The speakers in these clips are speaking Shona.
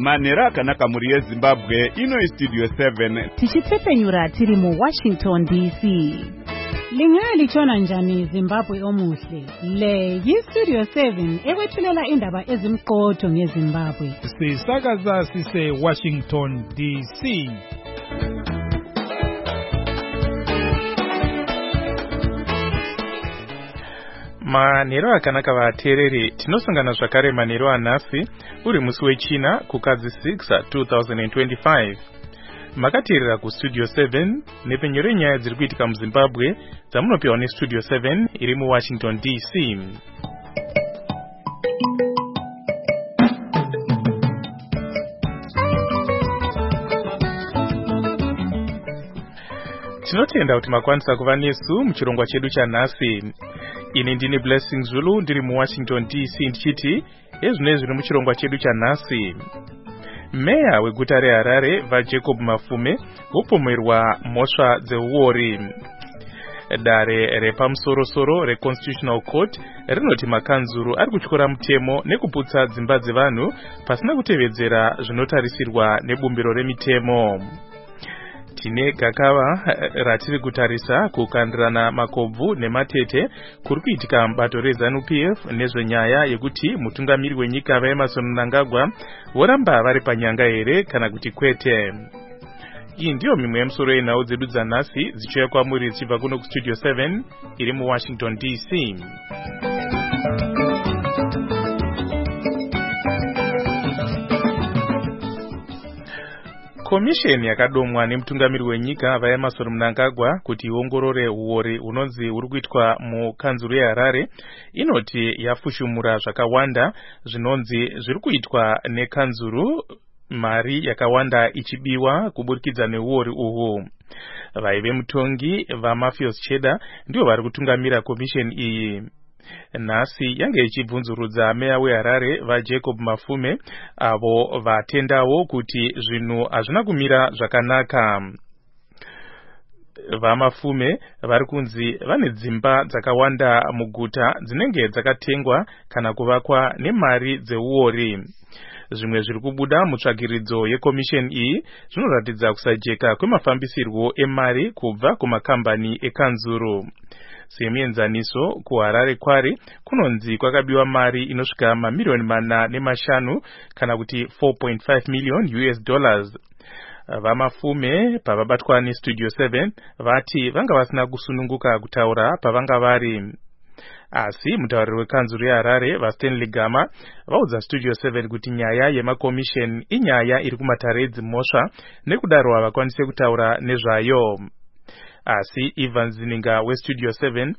Manhero akanaka muri yeZimbabwe, ino iStudio 7. Tichitsepenyura tiri muWashington DC. Lingalitshona njani Zimbabwe omuhle? Le yiStudio 7 ekwethulela indaba ezimqotho ngeZimbabwe. Sisakaza sise Washington DC. Manhero akanaka vateereri, tinosangana zvakare manhero anhasi uri musi wechina kukadzi 6 2025. Makateerera kuStudio 7 nepenyore nyaya dziri kuitika muZimbabwe dzamunopiwa neStudio 7 iri muWashington DC. Tinotenda kuti makwanisa kuva nesu muchirongwa chedu chanhasi. Ini ndini Blessing Zulu ndiri muWashington DC ndichiti ezvinezvi zviri muchirongwa chedu chanhasi. Meya weguta reHarare vaJacob Mafume vopomerwa mhosva dzeuori. Dare repamusoro-soro reConstitutional Court rinoti makanzuru ari kutyora mutemo nekuputsa dzimba dzevanhu pasina kutevedzera zvinotarisirwa nebumbiro remitemo. Tine gakava ratiri kutarisa kukandirana makobvu nematete kuri kuitika mubato reZANU-PF nezvenyaya yekuti mutungamiri wenyika vaEmmerson Mnangagwa voramba vari panyanga here kana kuti kwete. Iyi ndiyo mimwe yemusoro yenhau dzedu dzanhasi dzichiuya kwamuri dzichibva kuno kuStudio 7 iri muWashington DC. Komisheni yakadomwa nemutungamiri wenyika vaEmmerson Mnangagwa kuti iongorore uori unonzi uri kuitwa mukanzuru yeHarare inoti yafushumura zvakawanda zvinonzi zviri kuitwa nekanzuru, mari yakawanda ichibiwa kuburikidza neuori uhu. Vaive mutongi vaMathias Cheda ndivo vari kutungamira komisheni iyi. Nhasi yange ichibvunzurudza meya weHarare vaJacob Mafume avo vatendawo kuti zvinhu hazvina kumira zvakanaka. VaMafume vari kunzi vane dzimba dzakawanda muguta dzinenge dzakatengwa kana kuvakwa nemari dzeuori. Zvimwe zviri kubuda mutsvagiridzo yekomisheni iyi zvinoratidza kusajeka kwemafambisirwo emari kubva kumakambani ekanzuru. Semuenzaniso, kuHarare Kwari kunonzi kwakabiwa mari inosvika mamiliyoni 4.5 kana kuti $4.5 million. VaMafume pavabatwa neStudio 7 vati vanga vasina kusununguka kutaura pavanga vari. Asi mutauriri wekanzuru yeHarare vaStanley Gama vaudza Studio 7 kuti nyaya yemakomisheni inyaya iri kumatare edzimhosva nekudaro havakwanise kutaura nezvayo. Asi Ivan Zininga weStudio 7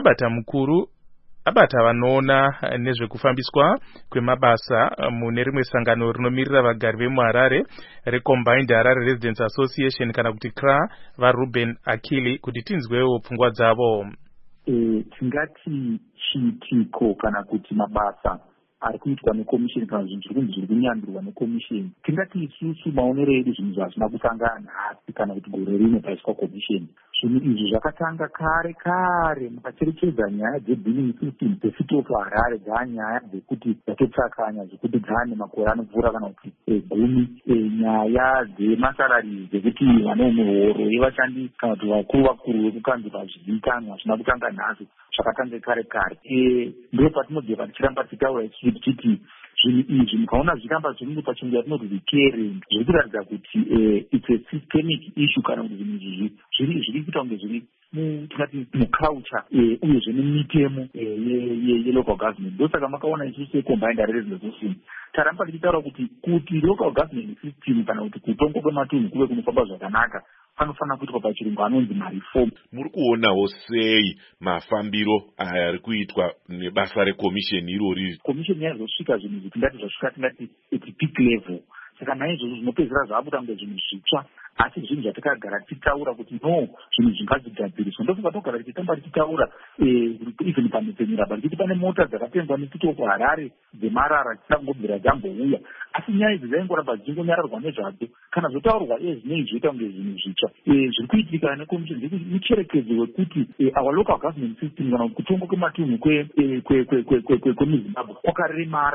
abata vanoona nezvekufambiswa kwemabasa mune rimwe sangano rinomirira vagari vemuHarare reCombined Harare Residents Association kana kuti CRA vaRuben Akili kuti tinzwewo pfungwa dzavo. Tingati chiitiko kana kuti mabasa ari kuitwa nekomisheni kana zvinhu zviri kunyandirwa nekomisheni, tingati isusu maonero edu zvinhu zvazvina kutanga nhasi kana kuti gore rino paiswa komisheni. Zvinhu izvi zvakatanga kare mukacherechedza nyaya dzebilling system dzecity of Harare dzanyaya dzekuti dzatotsakanya zvekuti dzane makore anopfuura kana kuti 10. Nyaya dzemasarari dzekuti vane muhoro yevashandi kana kuti vakuru vekukanzura hazvizivikanwa, hazvina kutanga nhasi, zvakatanga kare. Ndo patinobva tichiramba tichitaura tichiti zvinhu izvi mukaona zviramba zviri pachinga tinoti recurrent, zviri kuratidza kuti it's a systemic issue kana kuti zvinhu izvi zviri kuita kunge zviri tingati muculture uyezve nemitemo yelocal government. Ndosaka makaona isusu seCombined Harare Residents Association taramba tichitaura kuti local government system kana kuti kutongo kwematunhu kuve kunofamba zvakanaka panofanira kuitwa pachirungu anonzi mareform. Muri kuonawo sei mafambiro aya ari kuitwa nebasa rekomisheni irori? Komisheni yazosvika zvinhu izvi tingati at peak level. Saka naizvozvo zvinopedzera zvabuda kunge zvinhu zvitsva, asi zvinhu zvatakagara tichitaura kuti no, zvinhu zvingazigadziriswa. Ndofunga togara tichitamba tichitaura even pamhepfenyuraba tichiti pane mota dzakatengwa neCity of Harare dzemarara tisina kungobvira dzambouya, asi nyaya idzi dzaingoramba dzichingonyararwa nezvadzo kana zvotaurwa ezvinei zvoita kunge zvinhu zvitsva. Zviri kuitika nekomisheni mucherekedzo wekuti our local government system kana kutongo kwematunhu kwemuZimbabwe kwakaremara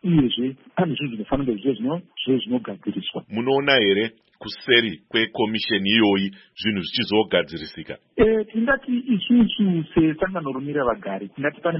uyezve pane zvinhu zvinofanira zvive zvinogadziriswa. Munoona here kuseri kwekomisheni iyoyi zvinhu zvichizogadzirisika? Tingati isusu sesangano romira vagari tingati pane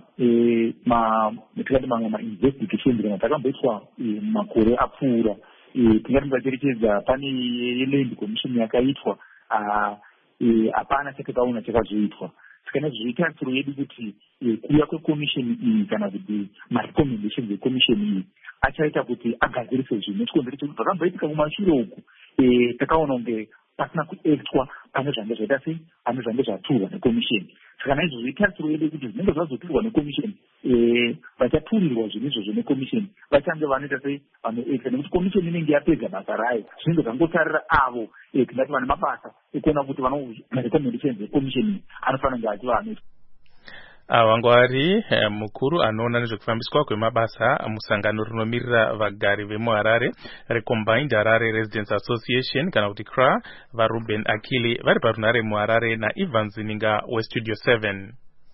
mamwe mainvestigations kana takamboitwa makore apfuura. Tingati mukacherechedza pane yeland commission yakaitwa, hapana chakakaona chakazoitwa. Kana zviitatsiro yedu kuti kuuya kwekomisheni iyi kana kuti marecommendations ekomisheni iyi achaita kuti agadzirise zvinhu netikonzeresa kuti zvakamboitika kumashure uku takaona kunge pasina kuaktwa pane zvange zvaita sei, pane zvange zvaturwa nekomisheni. Saka naizvo zviitatsiro yedu kuti zvinenge zvazoturwa nekomisheni vachaturirwa zvinhu izvozvo nekomisheni vachange vanoita sei, vanoakta, nekuti komisheni inenge yapedza basa rayo. Zvinenge zvangotarira avo tingati vane mabasa ekuona kuti marecommendations ekomisheni anofanira kunge achiva anoitwa. Wangwari mukuru anoona nezvekufambiswa kwemabasa musangano rinomirira vagari vemuHarare reCombined Harare Residents Association kana kuti CRA, vaRuben Akili vari parunhare muHarare naIvan Zininga weStudio 7.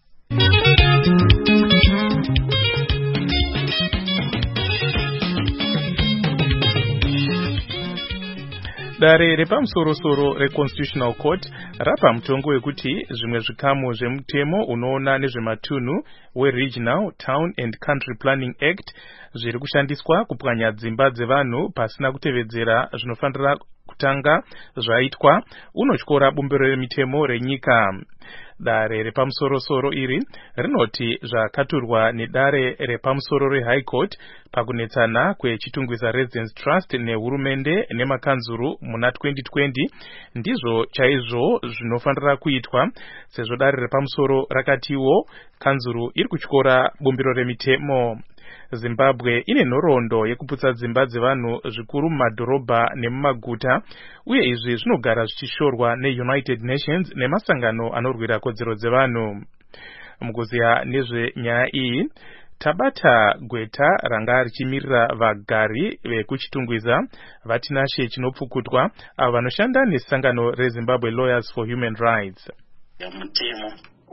Dare repamusoro-soro reConstitutional Court rapa mutongo wekuti zvimwe zvikamu zvemutemo unoona nezvematunhu weRegional, Town and Country Planning Act zviri kushandiswa kupwanya dzimba dzevanhu pasina kutevedzera zvinofanira kutanga zvaitwa unotyora bumbiro remitemo renyika. Dare repamusoro-soro iri rinoti zvakaturwa nedare repamusoro reHigh Court pakunetsana kwechitungwiza Residence Trust nehurumende nemakanzuru muna 2020 ndizvo chaizvo zvinofanira kuitwa, sezvo dare repamusoro rakatiwo kanzuru iri kutyora bumbiro remitemo. Zimbabwe ine nhoroondo yekuputsa dzimba dzevanhu zvikuru mumadhorobha nemumaguta, uye izvi zvinogara zvichishorwa neUnited Nations nemasangano anorwira kodzero dzevanhu. Mukuziya nezvenyaya iyi tabata gweta ranga richimirira vagari vekuchitungwiza vatinashe chinopfukutwa avo vanoshanda nesangano reZimbabwe Lawyers for Human Rights. Mutemo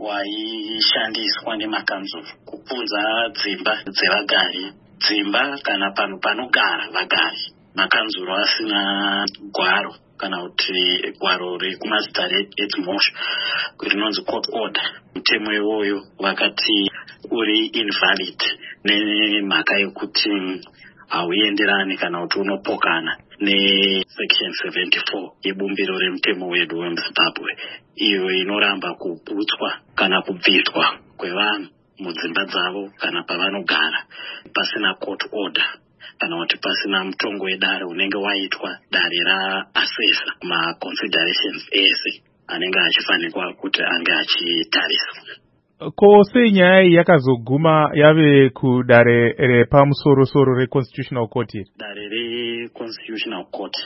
waishandiswa nemakanzuru kupunza dzimba dzevagari, dzimba kana pano panogara vagari, makanzuru asina gwaro kana kuti gwaro rekumazita edzimhosva rinonzi court order. Mutemo iwoyo vakati uri invalid nemhaka yekuti hauenderani kana kuti unopokana nesection 74 yebumbiro remutemo wedu wemuZimbabwe, iyo inoramba kuputswa kana kubviswa kwevanhu mudzimba dzavo kana pavanogara pasina court order kana kuti pasina mutongo wedare unenge waitwa dare raassesa maconsiderations ese anenge achifanikwa kuti ange achitariswa. Ko sei nyaya iyi yakazoguma yave kudare repamusoro-soro reConstitutional Court? Dare reConstitutional Court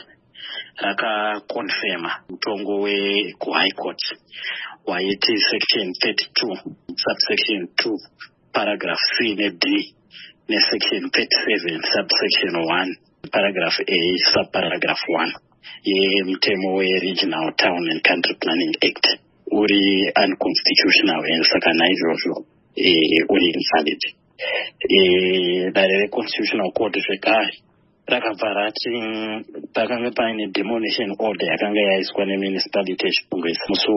rakakonfirma mutongo wekuHigh Court waiti section 32 subsection 2 paragraph C ne-D nesection 37 subsection 1 paragraph A subparagraph 1 yemutemo weRegional, Town and Country Planning Act uri unconstitutional, saka naizvozvo uri invalid. Dare reConstitutional Court zvekare rakabva rati pakanga paine demolition order yakanga yaiswa nemunicipality yeChipungwesa musi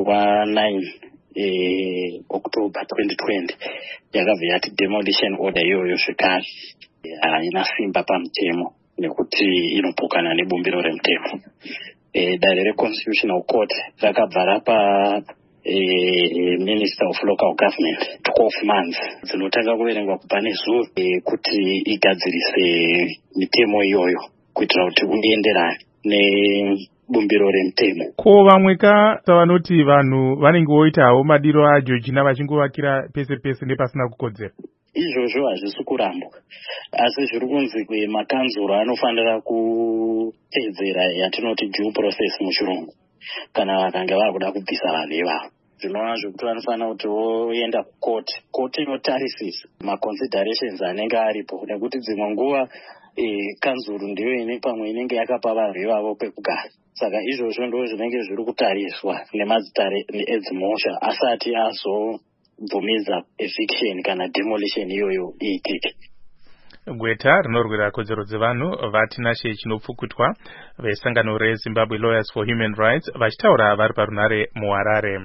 wa9 October 2020 yakabva yati demolition order iyoyo zvekare haina simba pamutemo nekuti inopokana nebumbiro remutemo. Dare reConstitutional Court rakabva rapa Minister of Local Government 12 months dzinotanga kuverengwa kubva nezuro kuti igadzirise mitemo iyoyo kuitira kuti uenderane nebumbiro remutemo. Ko vamweka savanoti vanhu vanenge voitawo madiro aJoji vachingovakira pese pese nepasina kukodzera? Izvozvo hazvisi kurambwa, asi zviri kunzi kwemakanzuro anofanira kutedzera yatinoti due process muchirungu kana vakanga vari kuda kubvisa vanhu ivavo. Zvinova zvokuti vanofanira kuti voenda kukoti, koti inotarisisa maconsiderations anenge aripo, nekuti dzimwe nguva kanzuro ndiyo ine pamwe inenge yakapa vanhu ivavo pekugara. Saka izvozvo ndo zvinenge zviri kutariswa nemazita edzimhosva asati azobvumidza eviction kana demolition iyoyo iitike. gweta rinorwira kodzero dzevanhu vati nashe chinopfukutwa vesangano reZimbabwe Lawyers for Human Rights vachitaura vari parunare muHarare.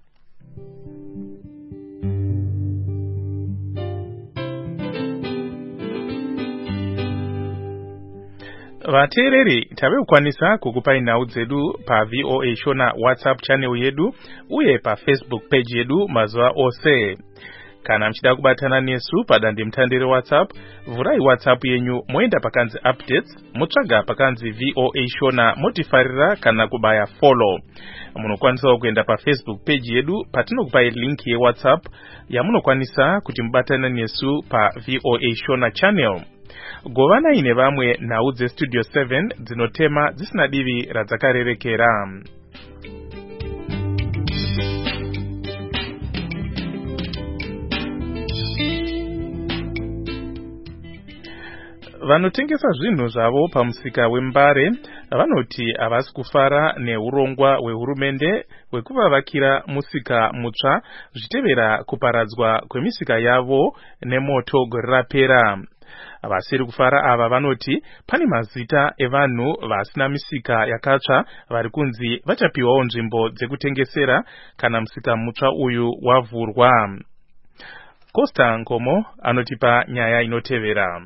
Vateereri tave kukwanisa kukupai nhau dzedu pa VOA Shona WhatsApp channel yedu uye pa Facebook page yedu mazuva ose. Kana mchida kubatana nesu padandemutande WhatsApp, vurai WhatsApp yenyu moenda pakanzi updates, motsvaga pakanzi VOA Shona motifarira kana kubaya follow. Munokwanisa kuenda pa Facebook page yedu patinokupai link ye WhatsApp yamunokwanisa kuti mubatana nesu pa VOA Shona channel. Govana ine vamwe nhau dzeStudio 7 dzinotema dzisina divi radzakarerekera. Vanotengesa zvinhu zvavo pamusika wembare vanoti havasi kufara neurongwa hwehurumende hwekuvavakira musika mutsva zvichitevera kuparadzwa kwemisika yavo nemoto gore rapera. Vasiri kufara ava vanoti pane mazita evanhu vasina misika yakatsva vari kunzi vachapiwawo nzvimbo dzekutengesera kana musika mutsva uyu wavhurwa. Costa Nkomo anotipa nyaya inotevera.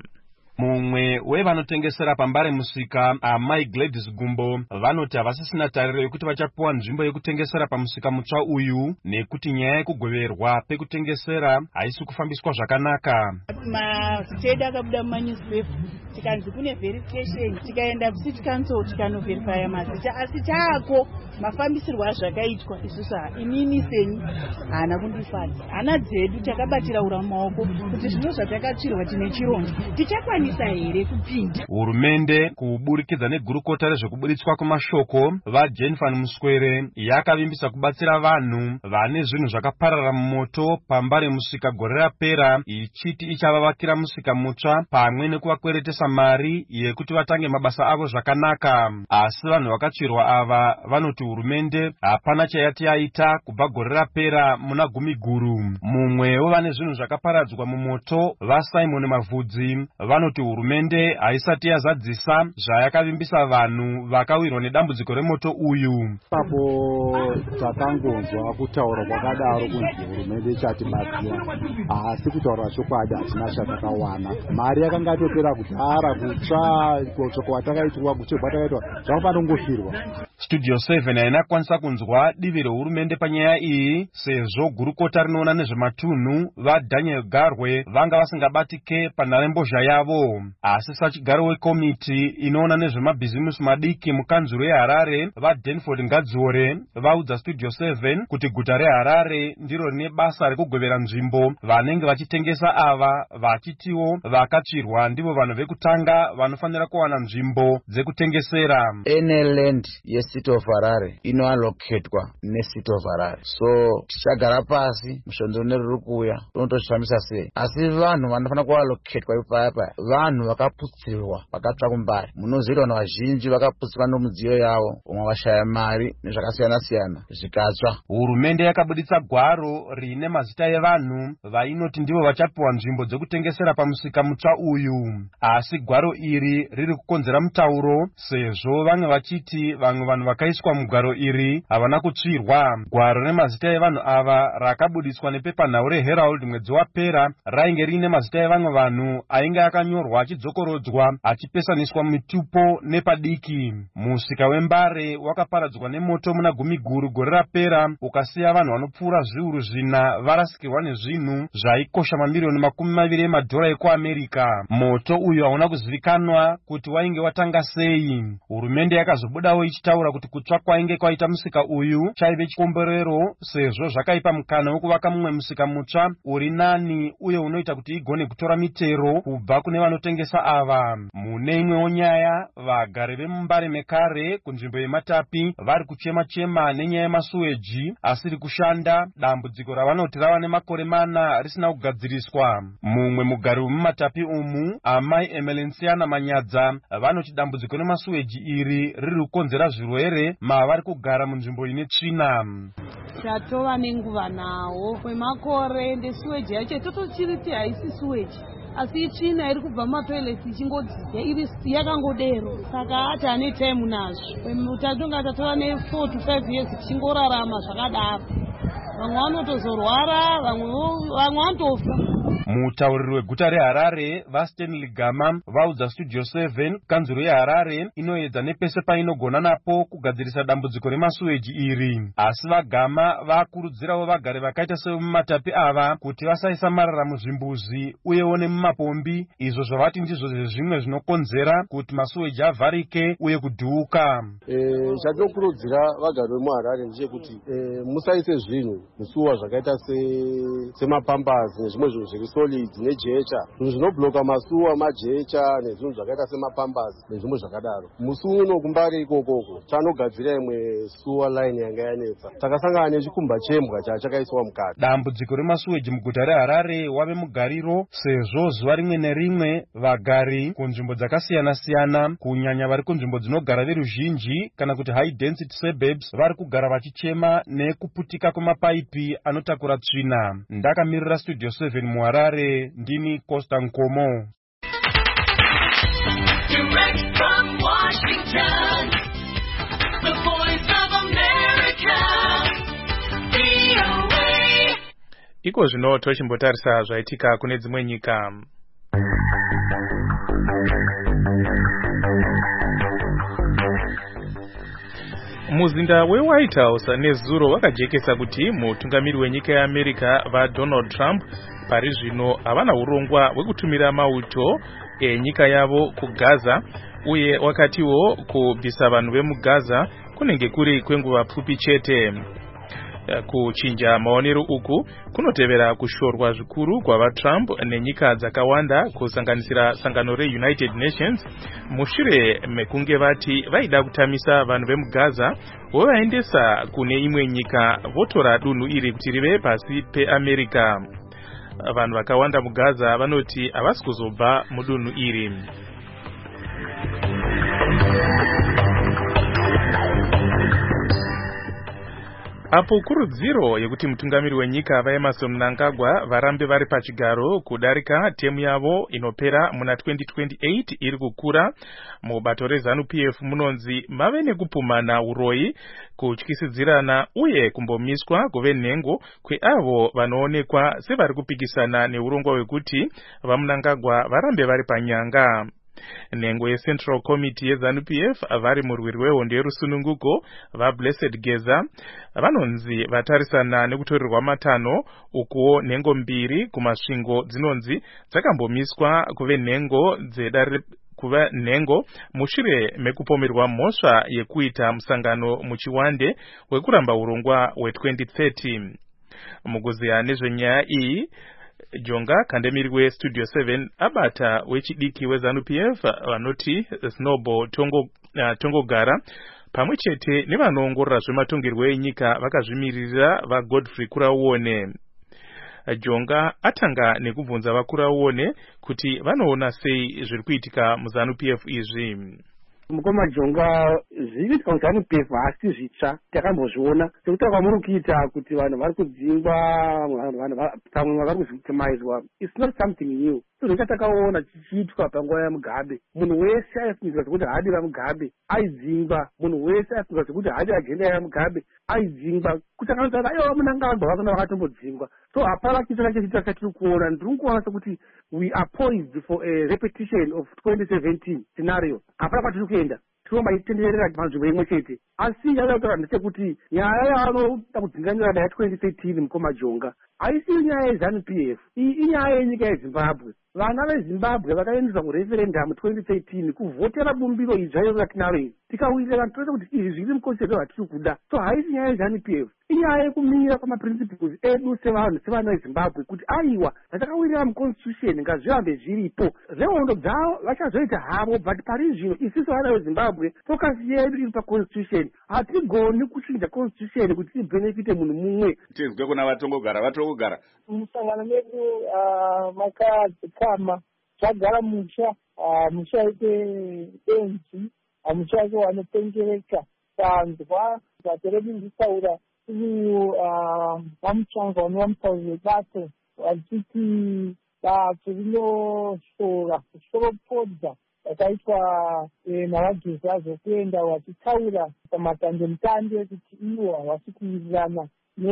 Mumwe wevanotengesera pambare musika Amai Gladys Gumbo vanoti havasisina tariro yekuti vachapiwa nzvimbo yekutengesera pamusika mutsva uyu nekuti nyaya yekugoverwa pekutengesera haisi kufambiswa zvakanaka. Mazitedu akabuda mumanewspaper tikanzi kune verification, tikaenda kucity council tikanoverifya mazita asi taako mafambisirwo azvakaitwa isusu inini senyu haana kundifadza. Hana dzedu takabatira ura mumaoko kuti zvino zvatakatsvirwa tine chironda tichakwanisa here kupinda. Hurumende kuburikidza negurukota rezvekubuditswa kwemashoko vaJane van Muswere yakavimbisa kubatsira vanhu vane zvinhu zvakaparara mumoto pambare musika gore rapera ichiti ichavavakira musika mutsva pamwe nekuvakweretesa mari yekuti vatange mabasa avo zvakanaka. Asi vanhu vakatsvirwa ava vanoti hurumende hapana chayati yaita kubva gore rapera muna gumi guru. Mumwe wevane zvinhu zvakaparadzwa mumoto vaSimon Mavhudzi vanoti hurumende haisati yazadzisa zvayakavimbisa vanhu vakawirwa nedambudziko remoto uyu. Papo takangonzwa kutaura kwakadaro kunzi hurumende ichatibatsira, asi kutaura chokwadi hatina chatakawana. Mari yakanga yatopera kudhara kutsva kutsvaka watakaitwa kuchekwa takaitwa zvakafanongofirwa. Studio 7 haina kwanisa kunzwa divi rehurumende panyaya iyi sezvo gurukota rinoona nezvematunhu vaDaniel Garwe vanga vasingabatike panharembozha yavo. Asi sachigaro wekomiti inoona nezvemabhizimusi madiki mukanzuro yeHarare vaDanford Ngadziore vaudza Studio 7 kuti guta reHarare ndiro rine basa rekugovera nzvimbo vanenge vachitengesa ava, vachitiwo vakatsvirwa ndivo vanhu vekutanga vanofanira kuwana nzvimbo dzekutengesera. Ene land yeCity of Harare inoallocatwa neCity of Harare, so tichagara pasi mushonzo neruri kuuya tonotochifambisa sei. Asi vanhu vanofanira kuallocatwa ipapa vanhu vakaputsirwa vakatsva kumbari. Munoziva vanhu vazhinji vakaputsirwa nomudziyo yavo, vamwe vashaya mari nezvakasiyana siyana zvikatsva. Hurumende yakabuditsa gwaro rine mazita evanhu vainoti ndivo vachapiwa nzvimbo dzekutengesera pamusika mutsva uyu. Asi gwaro iri riri kukonzera mutauro sezvo vamwe vachiti vamwe vanhu vakaiswa mugwaro iri havana kutsvirwa. Gwaro remazita evanhu ava rakabuditswa nepepanhau reHerald mwedzi wapera rainge rine mazita evamwe vanhu ainge akanyorwa achidzokorodzwa achipesaniswa mitupo nepadiki. Musika wembare wakaparadzwa nemoto muna gumi guru gore rapera ukasiya vanhu vanopfuura zviuru zvina varasikirwa nezvinhu zvaikosha mamirioni $20 emadhora ekuAmerika. Moto uyu hauna kuzivikanwa kuti wainge watanga sei. Hurumende yakazobudawo ichitaura kuti kutsva kwainge kwaita musika uyu chaive chikomborero sezvo zvakaipa mukana wekuvaka mumwe musika mutsva uri nani uye unoita kuti igone kutora mitero kubva kune vanotengesa ava. Mune imwewo nyaya vagari vemumbare mekare kunzvimbo yeMatapi vari kuchema-chema nenyaya yemasuweji asiri kushanda, dambudziko ravanoti rava nemakore 4 risina kugadziriswa. Mumwe mugari wemuMatapi umu Amai Emelensiana Manyadza vanoti dambudziko nemasuweji iri riri kukonzera zvirwere mavari kugara munzvimbo ine tsvina. Tatova nenguva nawo kwemakore ende suweji yacho totochiriti haisi suweji asi itsvina iri kubva mumatoilets ichingodzidza yakangodero. Saka ati ane time nazvo tatonga tatora ne4 to 5 years tichingorarama zvakadaro. Vamwe vanotozorwara, vamwe vanotofa. Mutauriri weguta reHarare vaStanley Gama vaudza Studio 7 kanzuro yeHarare inoedza nepese painogona napo kugadzirisa dambudziko remasuweji iri. Asi vaGama vakurudzirawo vagari vakaita sevemumatapi ava kuti vasaisa marara muzvimbuzi uyewo nemumapombi, izvo zvavati ndizvo zvezvimwe zvinokonzera kuti masuweji avharike uye kudhuuka. Chatinokurudzira vagari vemuHarare ndechekuti musaise zvinhu musuwa zvakaita semapambazi nezvimwe zvinhu zviri solids nejecha, zvinhu zvinobloka masuwa majecha nezvinhu zvakaita semapambazi nezvimwe zvakadaro. Musi uno kumbari ikokoko chanogadzira imwe suwa line yanga yanetsa, takasangana nechikumba chembwa chakaiswa mukati. Dambudziko remasuweji muguta reHarare wave mugariro sezvo zuva rimwe nerimwe vagari kunzvimbo dzakasiyana-siyana kunyanya vari kunzvimbo dzinogara veruzhinji kana kuti high density suburbs vari kugara vachichema nekuputika kwemapaipi anotakura tsvina. Ndakamirira Studio 7 muHarare, ndini Costa Nkomo. Direct from Washington, the voice of America, VOA. Iko zvino tochimbotarisa zvaitika kune dzimwe nyika. Muzinda weWhite House nezuro wakajekesa kuti mutungamiri wenyika yeAmerica vaDonald Trump pari zvino havana urongwa hwekutumira mauto enyika yavo kuGaza, uye wakatiwo kubvisa vanhu vemuGaza kunenge kuri kwenguva pfupi chete. Kuchinja maonero uku kunotevera kushorwa zvikuru kwavaTrump nenyika dzakawanda kusanganisira sangano reUnited Nations mushure mekunge vati vaida kutamisa vanhu vemuGaza vovaendesa kune imwe nyika votora dunhu iri kuti rive pasi peAmerica. Vanhu vakawanda muGaza vanoti havasi kuzobva mudunhu iri. Apo kurudziro yekuti mutungamiri wenyika vaEmerson Mnangagwa varambe vari pachigaro kudarika temu yavo inopera muna 2028 iri kukura, mubato reZANU-PF munonzi mave nekupumana uroyi, kutyisidzirana uye kumbomiswa kuve nhengo kweavo vanoonekwa sevari kupikisana neurongwa hwekuti vaMnangagwa varambe vari panyanga. Nhengo yeCentral Committee yeZANU-PF vari murwiri wehondo yerusununguko vaBlessed Geza vanonzi vatarisana nekutorerwa matanho, ukuwo nhengo mbiri kumasvingo dzinonzi dzakambomiswa kuva nhengo mushure mekupomerwa mhosva yekuita musangano muchiwande wekuramba urongwa hwe2030. Mukuziya nezvenyaya iyi, Jonga kandemiri weStudio 7 abata wechidiki weZANU-PF vanoti Snowball Tongogara pamwe chete nevanoongorora zvematongerwo enyika vakazvimirira vaGodfrey Kurauone. Jonga atanga nekubvunza vaKurauone kuti vanoona sei zviri kuitika muZANU-PF izvi. Mukoma Jonga, zvinoitika muZANU-PF hasi zvitsva, takambozviona sekuti kwamuri kuita kuti vanhu vari kudzingwa, pamwe vari kuzvitemaizwa. It's not something new. Zvinhu chatakaona chichiitwa panguva yaMugabe. Munhu wese aifungidzwa kuti hadi vaMugabe aidzingwa, munhu wese aifungidzwa kuti hadi agenda yaMugabe aidzingwa, kutanganisa aiwa Mnangagwa vakanga vakatombodzingwa. So hapana chiito chacho chatiri kuona. Ndiri kuona sekuti we are poised for a repetition of 2017 scenario. Hapana kwatiri kuenda. Tiromba itenderera panzvimbo imwe chete. Asi yataura ndechekuti nyaya yaanoda kudzinganira nayo 2013 Mukoma Jonga haisi nyaya yeZANU-PF, iyi inyaya yenyika yeZimbabwe. Vana veZimbabwe vakaendeswa kureferendum 2013 kuvhotera bumbiro idzvayo ratinaro iri. Tikawirira toita kuti izvi zviri mukodzero hatiri kuda. So haisi nyaya yeZANU-PF, inyaya yekumira kwamaprinciples edu sevanhu sevana veZimbabwe kuti aiwa zvatakawirira muconstitution ngazvirambe zviripo. Zvehondo dzavo vachazoita havo, but pari zvino isusu vana veZimbabwe focus yedu iri paconstitution. Hatigoni kuchinja constitution kuti ibenefite munhu mumwe. Tizwe kuna vatongogara musangano medu makadzikama zvagara musha benzi musha wake wanopengereka tanzwa vateredu nditaura uyu vamutsvanga vanovamupauzve bato vachiti bato rinoshorapodza yakaitwa navagezi azokuenda vachitaura pamatandemutande kuti ivo havasi kuwirirana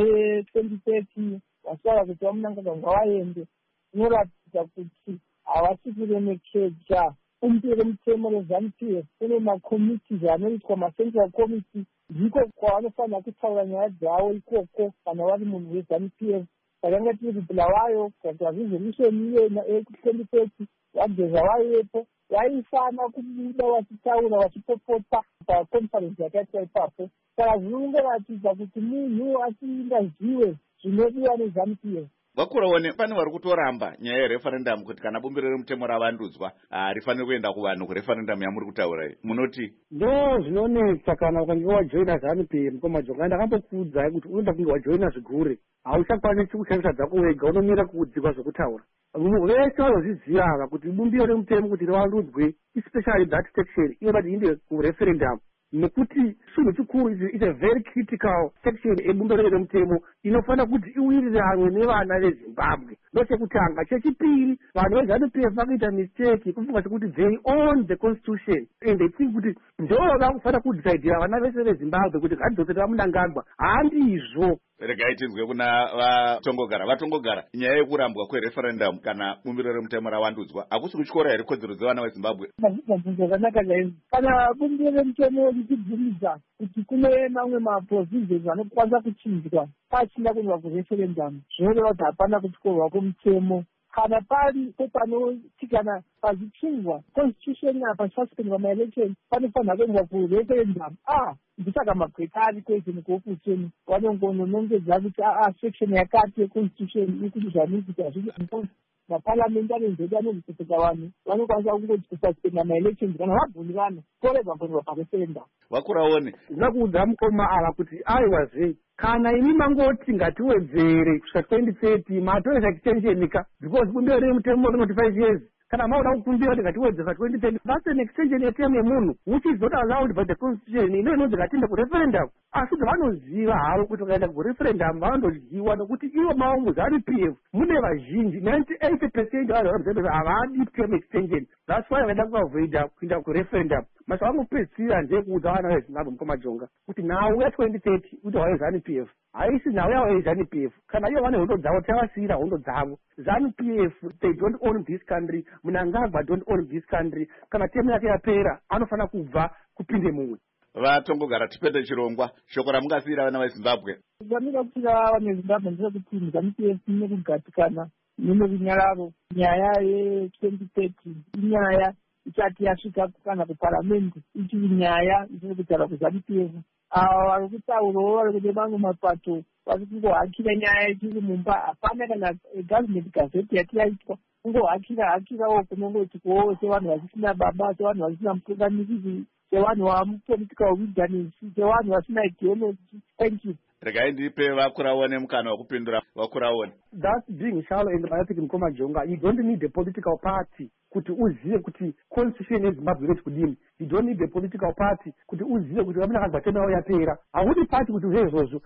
ne2030 vachitaura kuti vamunangaganga vaende. Inoratidza kuti havasi kuremekedza umbire mutemo rezanupf. Kune makomitis anoitwa macentral committee, ndiko kwavanofanira kutaura nyaya dzavo ikoko kana vari munhu wezanupf. Takanga tiri bulawayo kuita resolution iyena ekuti2030 vageza vaivepo vaifana kubuda vachitaura vachipopota paconference yakaitwa ipapo. Saka zviri kungoratidza kuti munhu asingazive zvinodiwa nezanupf. Vakuraone pane vari kutoramba nyaya yereferendum kuti kana bumbiro remutemo ravandudzwa rifanire kuenda kuvanhu kureferendum yamuri kutaura. Munoti ndo zvinonetsa kana ukange wajoina ZANUPF mukomajonga. Ndakambokuudzai kuti unoda kunge wajoina zvigure, hauchakwanisi kushandisa dzako wega, unomira kuudzikwa zvokutaura. Vese vanozviziva ava kuti bumbiro remutemo kuti rivandudzwe, especially that section inoda kuti iende kureferendum, nekuti chinhu chikuru is a very critical section ebumbiro remutemo inofanira kuti iwiriranwe nevana veZimbabwe. Ndochekutanga. Chechipiri, vanhu veZANUPF vakaita mistake kufunga kuti they own the constitution and they think kuti ndoo vakufanira kudecidira vana vese veZimbabwe kuti ngadzokera Mnangagwa. Handizvo. regai tinzwe kuna vatongogara nyaya yekurambwa kwereferendum kana bumbiro remutemo ravandudzwa hakusi kutyora here kodzero dzevana veZimbabwe. Zvakanaka chaizvo. Kana bumbiro remutemo richibvumidza kuti kune mamwe maprovisions anokwanisa kuchinjwa pasina kuendwa kureferendum, zvinoreva kuti hapana kutyorwa kwemutemo. Kana pari panoti kana pazvichingwa constitution apa pasuspendwa maelection panofanira kuendwa kureferendum. Ndisaka magweta ari kwese nekuopuseni vanongononongedza kuti section yakati yeconstitution ikuti zvanukuti hazvii maparliamentary nzedi anozvipepeka vanhu vanokwanisa kungoti kususpenda maelections kana vabvumirana korega kuendwa pareferendum. Vakuraone ndina kuudza mukoma ava kuti aiwazve kana imi mangoti ngatiwedzere kusvika 2030 matoresa extensionika because bumbiro remutemo rinoti 5 years. Kana mauda kukumbira kuti ngatiwedzera 2030, that's an extension yeterm yemunhu which is not allowed by the constitution. Ino inonzi ngatiende kureferendum. Asi vanoziva havo kuti vakaenda kureferendum vanondodyiwa nokuti ivo mavo muZANUPF mune vazhinji 98% vanhu vamuZANUPF havadi term extension. That's why vaida kuavoida kuenda kureferendum. Masa vanopedzisira ndekuudza vana veZimbabwe mukomajonga kuti nhau ya2030 kuti wave ZANUPF haisi nhau yavo ZANUPF. Kana ivo vane hondo dzavo tavasiyira hondo dzavo. ZANUPF they don't own this country. Mnangagwa don't own this country. Kana temu yake yapera anofanira kubva kupinde mumwe. Vatongogara tipete chirongwa shoko ramungasiyira vana veZimbabwe. Zvandingasiyira vana veZimbabwe ndezvekuti ZANUPF nekugatikana nerunyararo nyaya ye2030 inyaya isati yasvika kana kuparamende ichiri nyaya isiri kutaura kuZANUPF. Ava vari kutaurawo vari kune mamwe mapato vari kungohakira nyaya ichiri mumba. Hapana kana government gazette yati yaitwa kungohakirawo kunongoti kuwo sevanhu vasisina baba, sevanhu vasina mutungamiri, sevanhu vamupolitical wilderness, sevanhu vasina ideology. Thank you. Regai ndipe Vakuraone mukana wekupindura. Vakuraone. That's being shallow and myopic mukomajonga. You don't need a political party kuti uzive kuti constitution yeZimbabwe inoti kudini. You don't need a political party kuti uzive kuti vamunangagwa temu yavo yapera. Haudi party kuti uzive izvozvo.